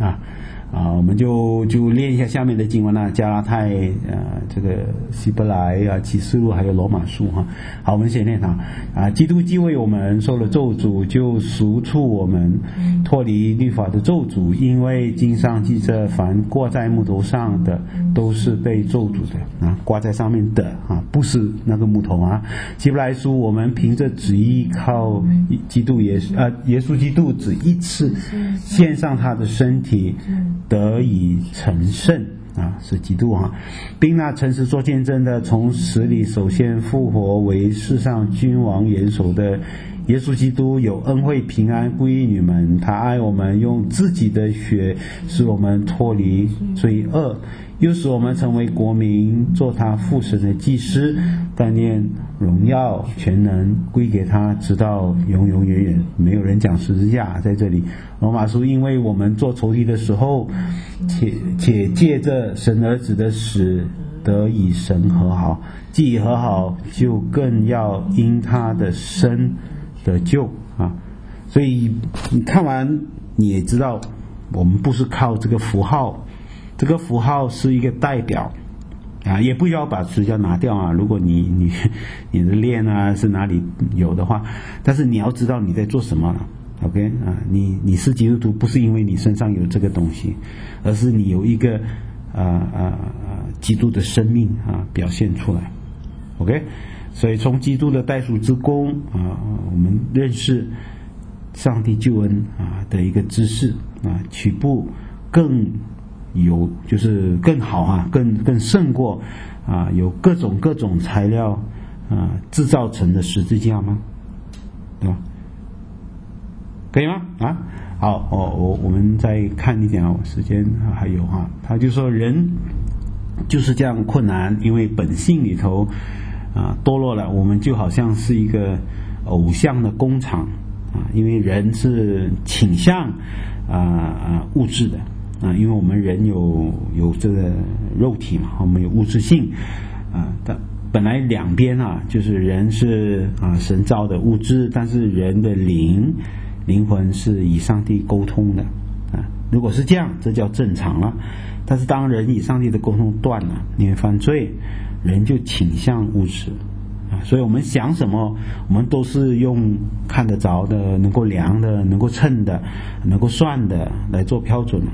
我们就练一下下面的经文啦，加拉太这个希伯来启示录还有罗马书哈。好，我们先念基督既为我们受了咒诅，就赎出我们脱离律法的咒诅，因为经上记着，凡挂在木头上的都是被咒诅的挂在上面的不是那个木头希伯来书，我们凭着只依靠基督耶稣基督只一次献上他的身体，得以成圣是基督并那诚实做见证的，从死里首先复活，为世上君王元首的耶稣基督，有恩惠平安归于你们。他爱我们，用自己的血使我们脱离罪恶，又使我们成为国民，做他父神的祭司。但愿荣耀全能归给他，直到永永远远。没有人讲十字架在这里。罗马书，因为我们做仇敌的时候，且借着神儿子的死得以神和好，既已和好，就更要因他的生得救所以你看完你也知道，我们不是靠这个符号，这个符号是一个代表也不要把十字架拿掉如果你的链是哪里有的话，但是你要知道你在做什么了。OK 你是基督徒，不是因为你身上有这个东西，而是你有一个基督的生命表现出来。 OK， 所以从基督的代赎之功我们认识上帝救恩的一个知识起步更有就是更好更胜过有各种材料制造成的十字架吗？对吧？可以吗？好，我们再看一点时间还有他就说人就是这样困难，因为本性里头堕落了，我们就好像是一个偶像的工厂因为人是倾向物质的因为我们人有这个肉体嘛，我们有物质性但本来两边就是人是神造的物质，但是人的灵魂是与上帝沟通的如果是这样，这叫正常了。但是当人与上帝的沟通断了，因为犯罪，人就倾向物质所以我们想什么，我们都是用看得着的、能够量的、能够称的、能够算的来做标准。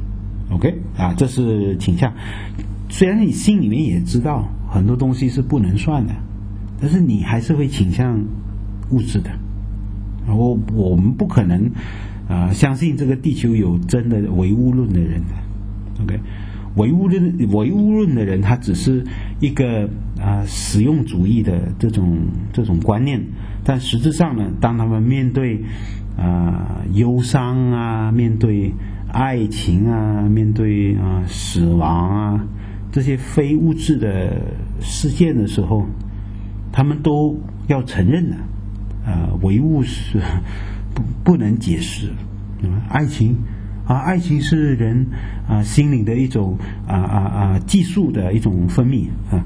OK 这是倾向。虽然你心里面也知道很多东西是不能算的，但是你还是会倾向物质的。我们不可能相信这个地球有真的唯物论的人的。 OK， 唯物论的人他只是一个实用主义的这种观念，但实质上呢，当他们面对忧伤面对爱情面对死亡这些非物质的事件的时候，他们都要承认的唯物是不能解释爱情爱情是人心灵的一种激素的一种分泌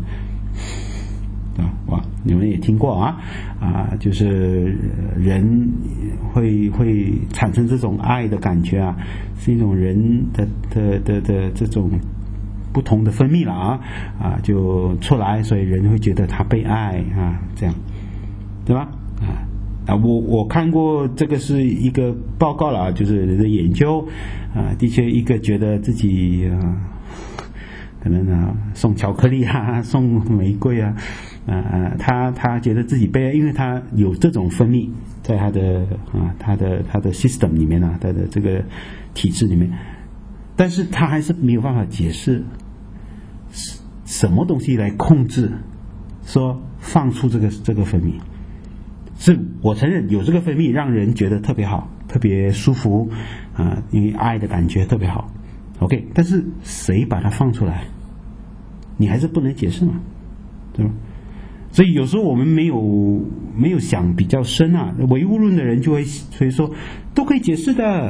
哇，你们也听过就是人会产生这种爱的感觉是一种人的这种不同的分泌了就出来，所以人会觉得他被爱这样，对吧？我看过这个是一个报告了就是人的研究的确一个觉得自己可能送巧克力送玫瑰他觉得自己被爱，因为他有这种分泌在他的 system 里面他的这个体制里面，但是他还是没有办法解释什么东西来控制说放出这个分泌。是我承认有这个分泌让人觉得特别好，特别舒服因为爱的感觉特别好 OK， 但是谁把它放出来你还是不能解释嘛，对吧？所以有时候我们没有想比较深唯物论的人就会说都可以解释的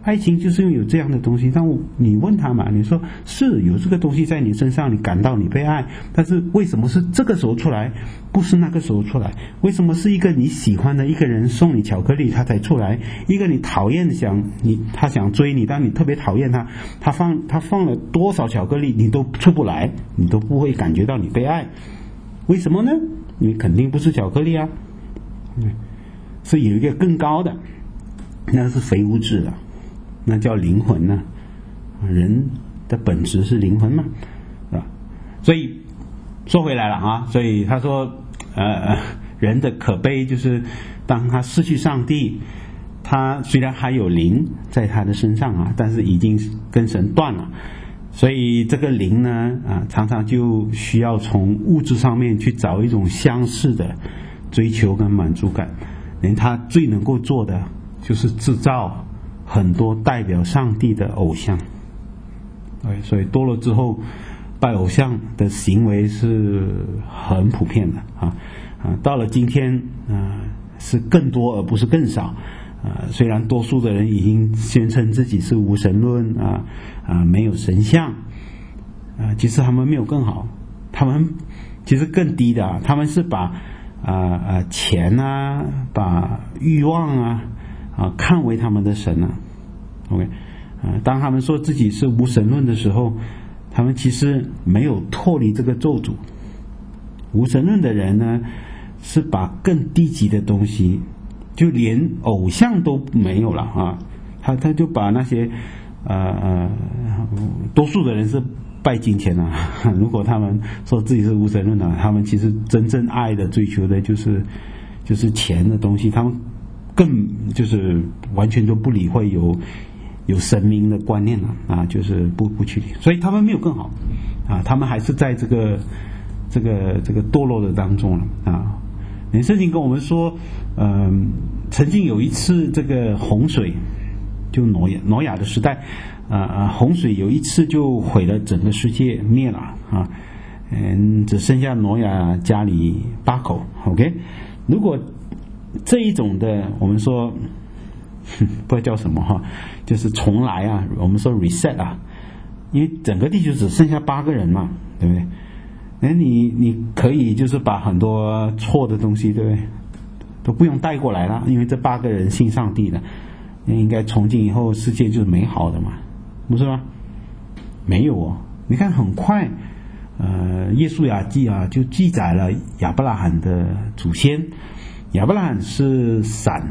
爱情就是因为有这样的东西。但你问他嘛，你说是有这个东西在你身上，你感到你被爱，但是为什么是这个时候出来，不是那个时候出来？为什么是一个你喜欢的一个人送你巧克力他才出来，一个你讨厌的他想追你，但你特别讨厌他放了多少巧克力你都出不来，你都不会感觉到你被爱？为什么呢？你肯定不是巧克力啊，是有一个更高的，那是非物质的，那叫灵魂呢。人的本质是灵魂嘛，是吧？所以说回来了啊，所以他说人的可悲就是当他失去上帝，他虽然还有灵在他的身上啊，但是已经跟神断了。所以这个灵呢常常就需要从物质上面去找一种相似的追求跟满足感。连他最能够做的就是制造很多代表上帝的偶像。所以堕落之后拜偶像的行为是很普遍的到了今天是更多而不是更少。虽然多数的人已经宣称自己是无神论没有神像其实他们没有更好，他们其实更低的他们是把钱把欲望看为他们的神OK，当他们说自己是无神论的时候，他们其实没有脱离这个咒诅。无神论的人呢，是把更低级的东西，就连偶像都没有了他就把那些多数的人是拜金钱如果他们说自己是无神论他们其实真正爱的追求的就是钱的东西，他们更就是完全都不理会有神明的观念就是不去理，所以他们没有更好他们还是在这个堕落的当中了圣经跟我们说曾经有一次这个洪水，就挪亚的时代洪水有一次就毁了整个世界，灭了只剩下挪亚家里8口 OK。 如果这一种的我们说不知道叫什么就是重来我们说 reset 因为整个地球只剩下8个人嘛，对不对？你可以就是把很多错的东西，对不对，都不用带过来了，因为这8个人信上帝的，应该从今以后世界就是美好的嘛，不是吗？没有你看很快耶稣亚记就记载了亚伯拉罕的祖先。亚伯拉罕是闪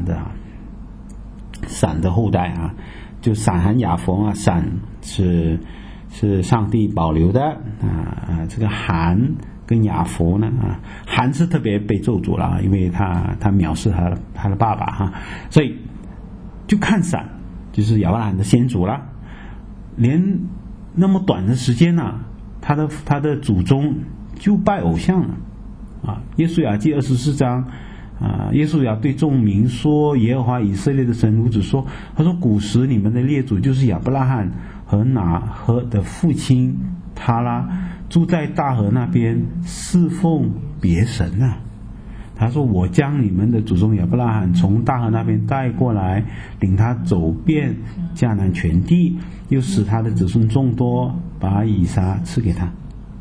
的后代就闪和亚弗闪是上帝保留的这个含跟亚弗呢含是特别被咒诅了，因为他藐视他的爸爸所以就看闪就是亚伯拉罕的先祖了。连那么短的时间他的祖宗就拜偶像了耶稣亚记24章耶稣亚对众民说，耶和华以色列的神如此说，他说古时你们的列祖就是亚伯拉罕和拿和的父亲他拉，住在大河那边侍奉别神他说我将你们的祖宗亚伯拉罕从大河那边带过来，领他走遍迦南全地，又使他的子孙众多，把以撒赐给他。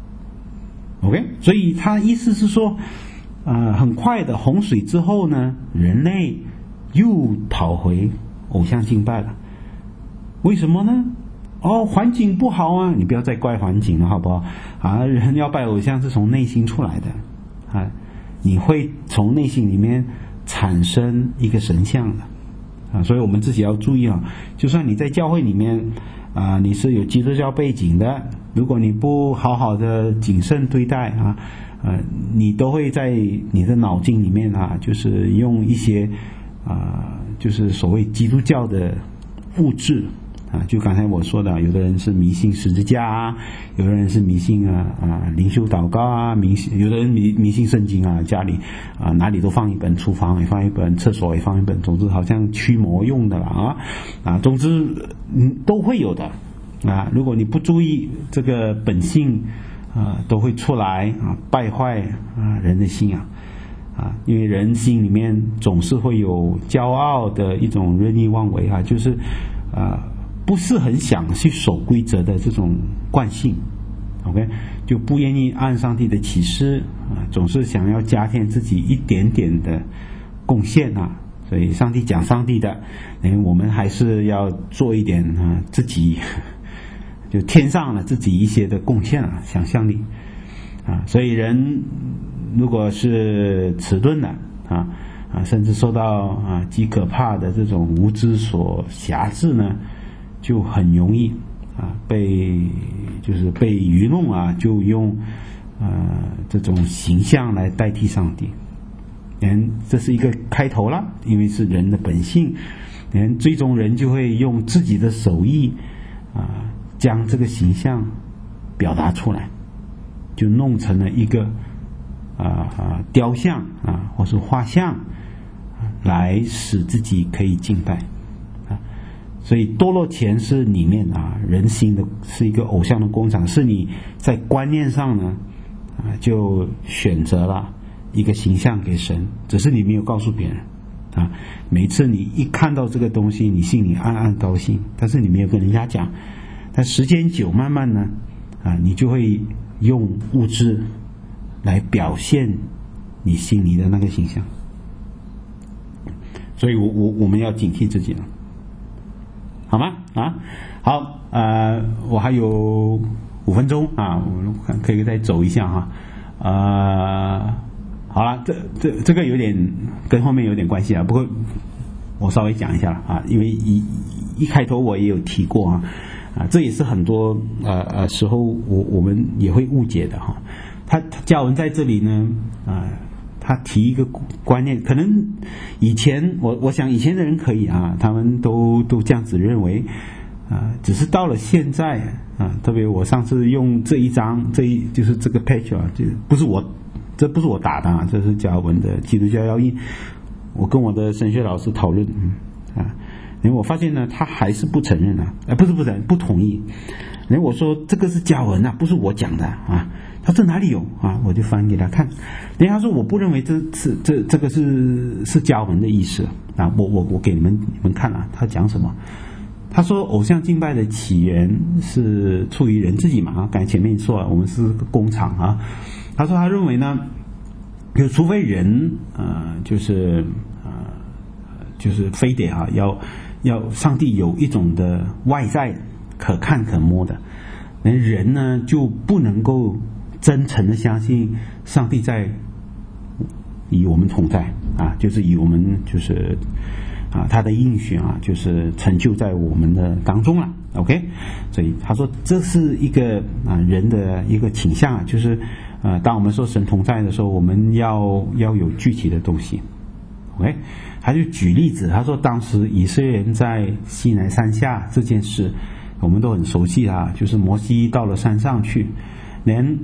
OK， 所以他意思是说很快的洪水之后呢，人类又跑回偶像敬拜了。为什么呢？环境不好你不要再怪环境了好不好人要拜偶像是从内心出来的你会从内心里面产生一个神像的所以我们自己要注意就算你在教会里面你是有基督教背景的，如果你不好好的谨慎对待你都会在你的脑筋里面就是用一些就是所谓基督教的物质就刚才我说的，有的人是迷信十字架有的人是迷信灵修祷告有的人迷信圣经家里哪里都放一本，厨房也放一本，厕所也放一本，总之好像驱魔用的了总之都会有的如果你不注意这个本性都会出来败坏人的信仰因为人心里面总是会有骄傲的一种任意妄为就是不是很想去守规则的这种惯性。OK， 就不愿意按上帝的启示总是想要加添自己一点点的贡献所以上帝讲上帝的，我们还是要做一点自己就添上了自己一些的贡献想象力所以人如果是迟钝的甚至受到极可怕的这种无知所辖制呢，就很容易被愚弄就用这种形象来代替上帝。这是一个开头了，因为是人的本性，最终人就会用自己的手艺将这个形象表达出来，就弄成了一个雕像或是画像来使自己可以敬拜所以堕落前是里面人心的是一个偶像的工厂，是你在观念上呢就选择了一个形象给神，只是你没有告诉别人每次你一看到这个东西，你心里暗暗高兴，但是你没有跟人家讲。但时间久，慢慢呢你就会用物质来表现你心里的那个形象。所以我们要警惕自己了，好吗？好，我还有5分钟我可以再走一下好了，这个有点跟后面有点关系不过我稍微讲一下因为一开头我也有提过这也是很多时候我们也会误解的他教文在这里呢他提一个观念，可能以前我想以前的人可以他们都这样子认为只是到了现在特别我上次用这一章就是这个 page 这不是我打的这是加文的基督教要义，我跟我的神学老师讨论因为我发现呢他还是不承认不承认，不同意。然后我说这个是加文不是我讲的他说哪里有我就翻给他看。然后他说我不认为这个是加文的意思我给你们看他讲什么。他说偶像敬拜的起源是出于人自己嘛刚才前面说了我们是个工厂他说他认为呢就除非人就是非得要上帝有一种的外在可看可摸的，人呢就不能够真诚的相信上帝在与我们同在就是与我们就是他的应许就是成就在我们的当中了 OK。 所以他说这是一个人的一个倾向就是当我们说神同在的时候，我们要有具体的东西 OK。 他就举例子，他说当时以色列人在西乃山下这件事我们都很熟悉就是摩西到了山上去连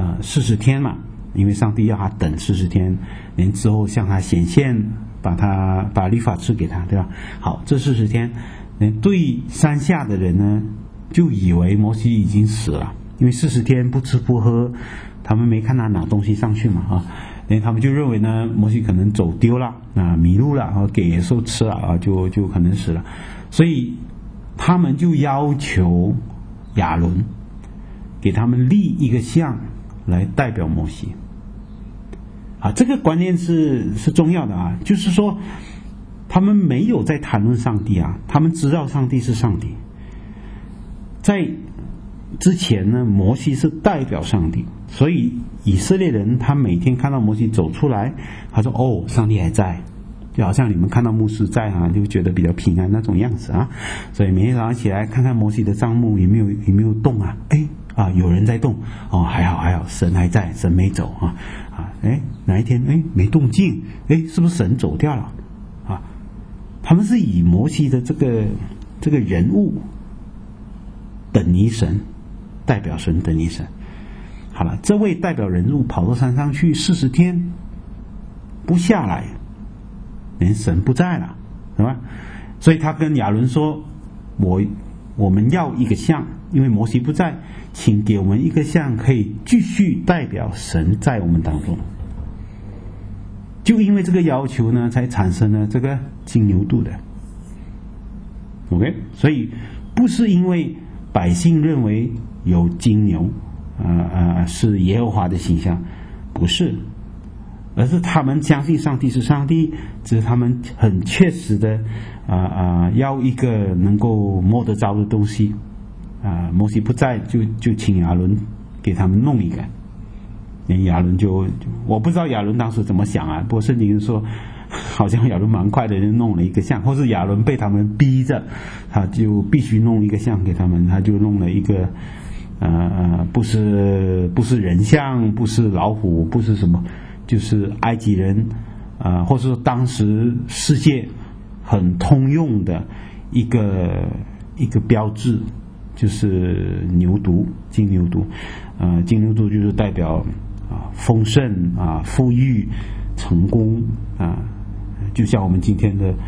40天嘛，因为上帝要他等40天，连之后向他显现，把律法赐给他，对吧？好，这40天对山下的人呢就以为摩西已经死了，因为40天不吃不喝，他们没看他拿东西上去嘛他们就认为呢摩西可能走丢了迷路了给野兽吃了就可能死了，所以他们就要求亚伦给他们立一个像来代表摩西这个观念是重要的就是说他们没有在谈论上帝他们知道上帝是上帝。在之前呢摩西是代表上帝，所以以色列人他每天看到摩西走出来，他说上帝还在，就好像你们看到牧师在就觉得比较平安那种样子所以每天早上起来看看摩西的帐幕有没有动有人在动还好神还在，神没走哪一天没动静是不是神走掉了他们是以摩西的这个人物等于神，代表神等于神。好了，这位代表人物跑到山上去40天不下来，连神不在了，是吧？所以他跟亚伦说我们要一个像，因为摩西不在，请给我们一个像可以继续代表神在我们当中。就因为这个要求呢才产生了这个金牛犊的 OK， 所以不是因为百姓认为有金牛是耶和华的形象，不是，而是他们相信上帝是上帝，只是他们很确实的要一个能够摸得着的东西摩西不在，就请亚伦给他们弄一个。亚伦我不知道亚伦当时怎么想不过圣经说好像亚伦蛮快的就弄了一个像，或是亚伦被他们逼着，他就必须弄一个像给他们，他就弄了一个不是人像，不是老虎，不是什么，就是埃及人或是说当时世界很通用的一个标志，就是牛犊，金牛犊。金牛犊就是代表丰盛富裕成功就像我们今天的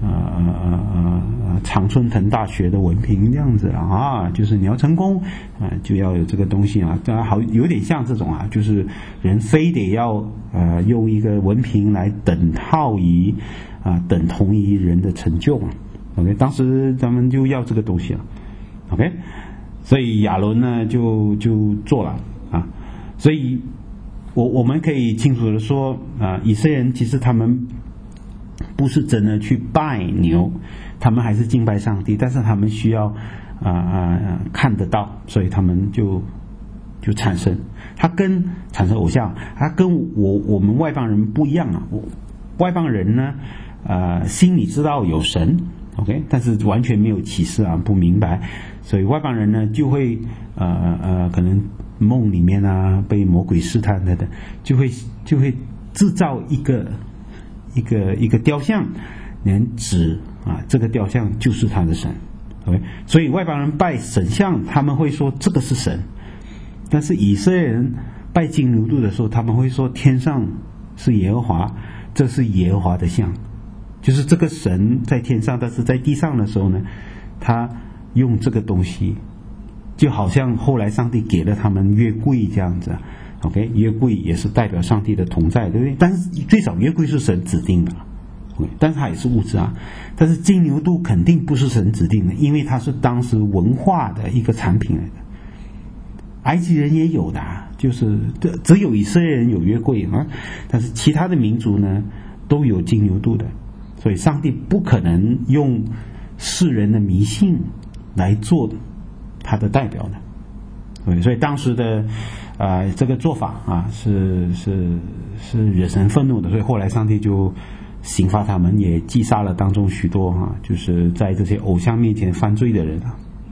常春藤大学的文凭这样子就是你要成功就要有这个东西好有点像这种就是人非得要用一个文凭来等同于人的成就OK， 当时咱们就要这个东西了 OK， 所以亚伦呢就做了所以我们可以清楚的说以色列人其实他们不是真的去拜牛，他们还是敬拜上帝，但是他们需要看得到，所以他们就产生偶像，他跟我们外邦人不一样外邦人呢心里知道有神 OK， 但是完全没有启示不明白，所以外邦人呢就会可能梦里面被魔鬼试探的就会制造一个雕像，能指这个雕像就是他的神 OK， 所以外邦人拜神像他们会说这个是神，但是以色列人拜金牛犊的时候他们会说天上是耶和华，这是耶和华的像，就是这个神在天上，但是在地上的时候呢他用这个东西，就好像后来上帝给了他们约柜这样子OK， 约柜也是代表上帝的同在，对不对？但是最少约柜是神指定的 OK， 但是它也是物质但是金牛犊肯定不是神指定的，因为它是当时文化的一个产品来的。埃及人也有的就是只有以色列人有约柜但是其他的民族呢都有金牛犊的，所以上帝不可能用世人的迷信来做他的代表的，所以当时的这个做法是惹神愤怒的，所以后来上帝就刑罚他们，也击杀了当中许多就是在这些偶像面前犯罪的人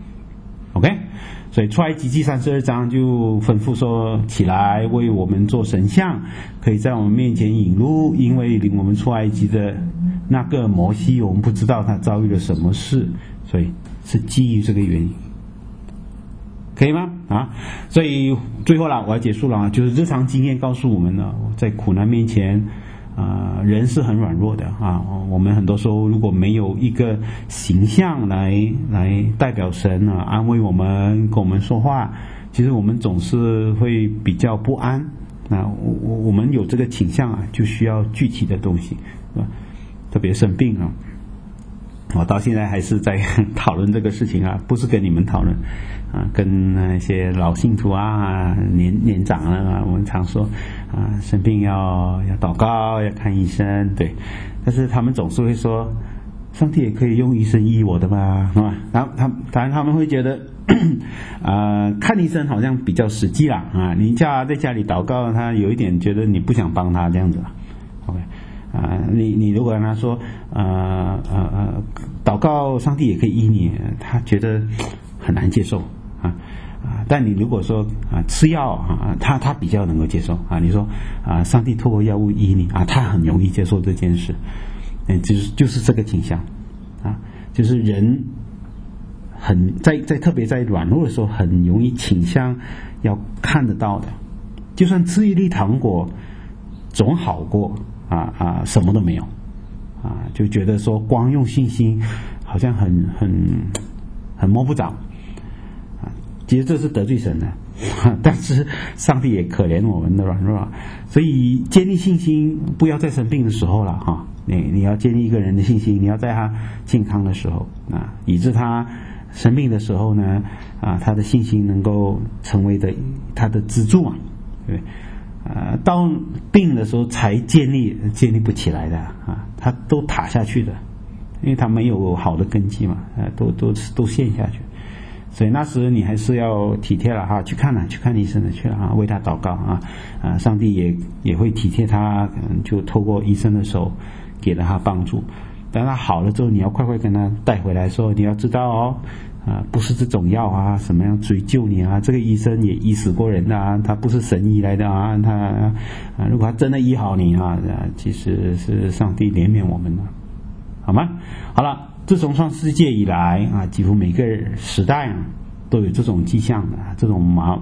OK， 所以出埃及记32章就吩咐说，起来为我们做神像，可以在我们面前引路，因为领我们出埃及的那个摩西，我们不知道他遭遇了什么事，所以是基于这个原因，可以吗所以最后我要结束了就是日常经验告诉我们呢，在苦难面前人是很软弱的我们很多时候如果没有一个形象来代表神安慰我们，跟我们说话，其实我们总是会比较不安我们有这个倾向就需要具体的东西特别生病我到现在还是在讨论这个事情不是跟你们讨论跟那些老信徒年长我们常说生病要祷告，要看医生，对，但是他们总是会说上帝也可以用医生医我的吧然后他们会觉得看医生好像比较实际啦你叫他在家里祷告，他有一点觉得你不想帮他这样子OK，你如果跟他说祷告上帝也可以医你，他觉得很难接受但你如果说吃药他比较能够接受你说上帝透过药物医你他很容易接受这件事就是这个倾向就是人在特别在软弱的时候很容易倾向要看得到的，就算吃一粒糖果总好过什么都没有就觉得说光用信心好像很摸不着其实这是得罪神的但是上帝也可怜我们的软弱，所以建立信心不要在生病的时候了哈。你要建立一个人的信心，你要在他健康的时候啊，以致他生病的时候呢他的信心能够成为他的支柱嘛，对不对？到病的时候才建立不起来的他都塌下去的，因为他没有好的根基嘛，都陷下去。所以那时你还是要体贴了去看医生的去了为他祷告上帝也会体贴他，可能就透过医生的手给了他帮助。等他好了之后，你要快快跟他带回来说，你要知道不是这种药什么样追究你这个医生也医死过人的他不是神医来的他如果他真的医好你其实是上帝怜悯我们的，好吗？好了，自从创世界以来几乎每个时代都有这种迹象的，这种盲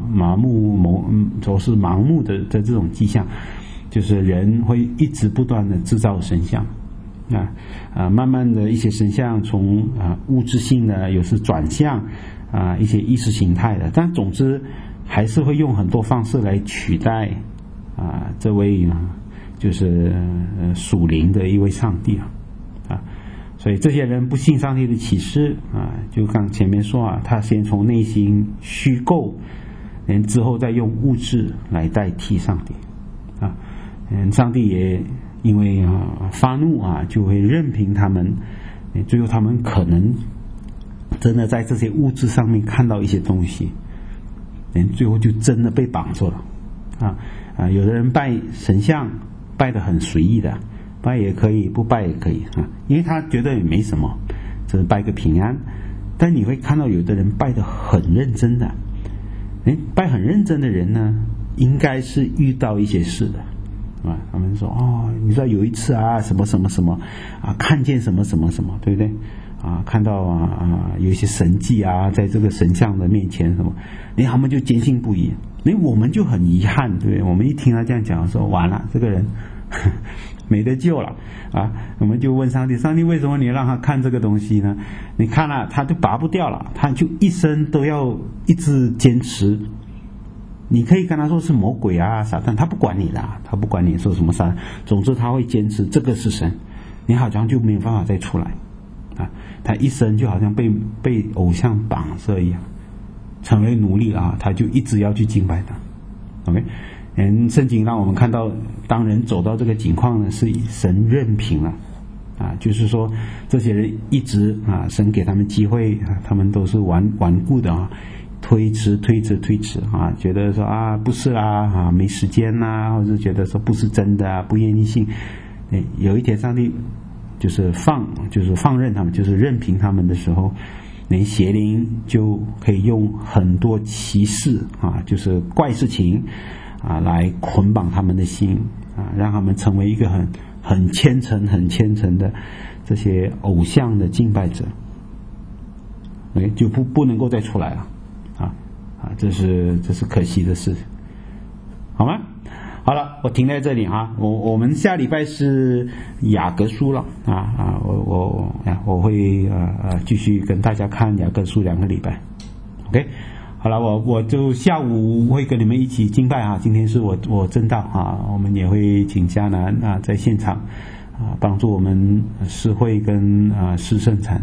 目的这种迹象，就是人会一直不断的制造神像慢慢的一些神像从物质性的有时转向一些意识形态的，但总之还是会用很多方式来取代这位就是属灵的一位上帝所以这些人不信上帝的启示就刚前面说他先从内心虚构，之后再用物质来代替上帝上帝也因为发怒就会任凭他们，最后他们可能真的在这些物质上面看到一些东西，最后就真的被绑住了有的人拜神像拜得很随意的，拜也可以，不拜也可以因为他觉得也没什么，只是拜个平安。但你会看到有的人拜得很认真的，拜很认真的人呢，应该是遇到一些事的他们说你知道有一次什么什么什么看见什么什么什么，对不对看到有一些神迹在这个神像的面前什么，他们就坚信不疑。我们就很遗憾，对不对？我们一听他这样讲说完了，这个人没得救了我们就问上帝，上帝为什么你让他看这个东西呢？你看了他就拔不掉了，他就一生都要一直坚持。你可以跟他说是魔鬼撒旦，他不管你的，他不管你说什么撒旦，总之他会坚持这个是神，你好像就没有办法再出来他一生就好像被偶像绑着一样，成为奴隶他就一直要去敬拜他。 OK， 圣经让我们看到当人走到这个境况呢，是神任凭了就是说这些人一直神给他们机会他们都是顽固的推迟觉得说不是没时间或者觉得说不是真的不愿意信。有一天上帝就是放任他们，就是任凭他们的时候，邪灵就可以用很多奇事就是怪事情来捆绑他们的心让他们成为一个很虔诚的这些偶像的敬拜者，就不能够再出来了这是可惜的事，好吗？好了，我停在这里我们下礼拜是雅各书了我会继续跟大家看雅各书2个礼拜。 OK， 好了，我就下午会跟你们一起敬拜今天是我正道我们也会请迦南在现场帮助我们施会跟施圣餐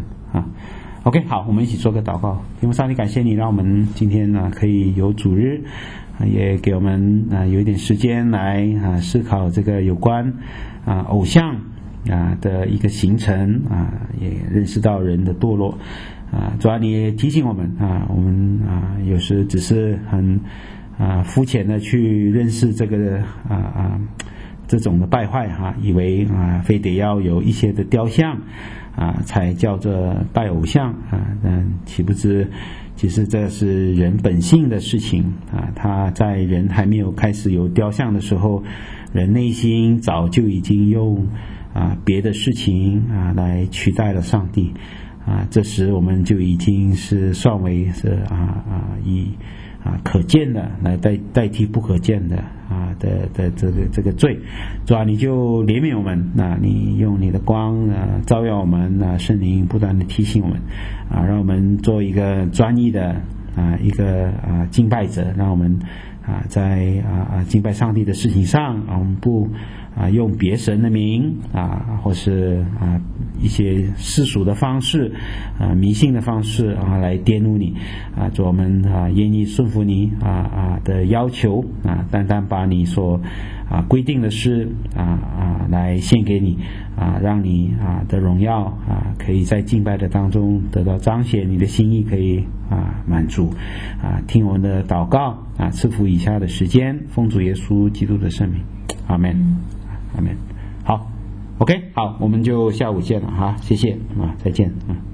OK， 好，我们一起做个祷告。天父上帝，感谢你让我们今天可以有主日也给我们有一点时间来思考这个有关偶像的一个形成也认识到人的堕落主要你也提醒我们我们有时只是很肤浅的去认识这个这种的败坏以为非得要有一些的雕像才叫做拜偶像但岂不知其实这是人本性的事情他在人还没有开始有雕像的时候，人内心早就已经用别的事情来取代了上帝这时我们就已经是算为是以可见的来代替不可见的这个罪。主啊，你就怜悯我们你用你的光照耀我们圣灵不断的提醒我们让我们做一个专一的一个敬拜者，让我们在敬拜上帝的事情上我们不用别神的名或是一些世俗的方式迷信的方式来玷污你主，我们愿意顺服你的要求单单把你所规定的事来献给你让你的荣耀可以在敬拜的当中得到彰显，你的心意可以满足听我们的祷告赐福以下的时间，奉主耶稣基督的圣名，阿们，阿们。好 OK， 好，我们就下午见了谢谢再见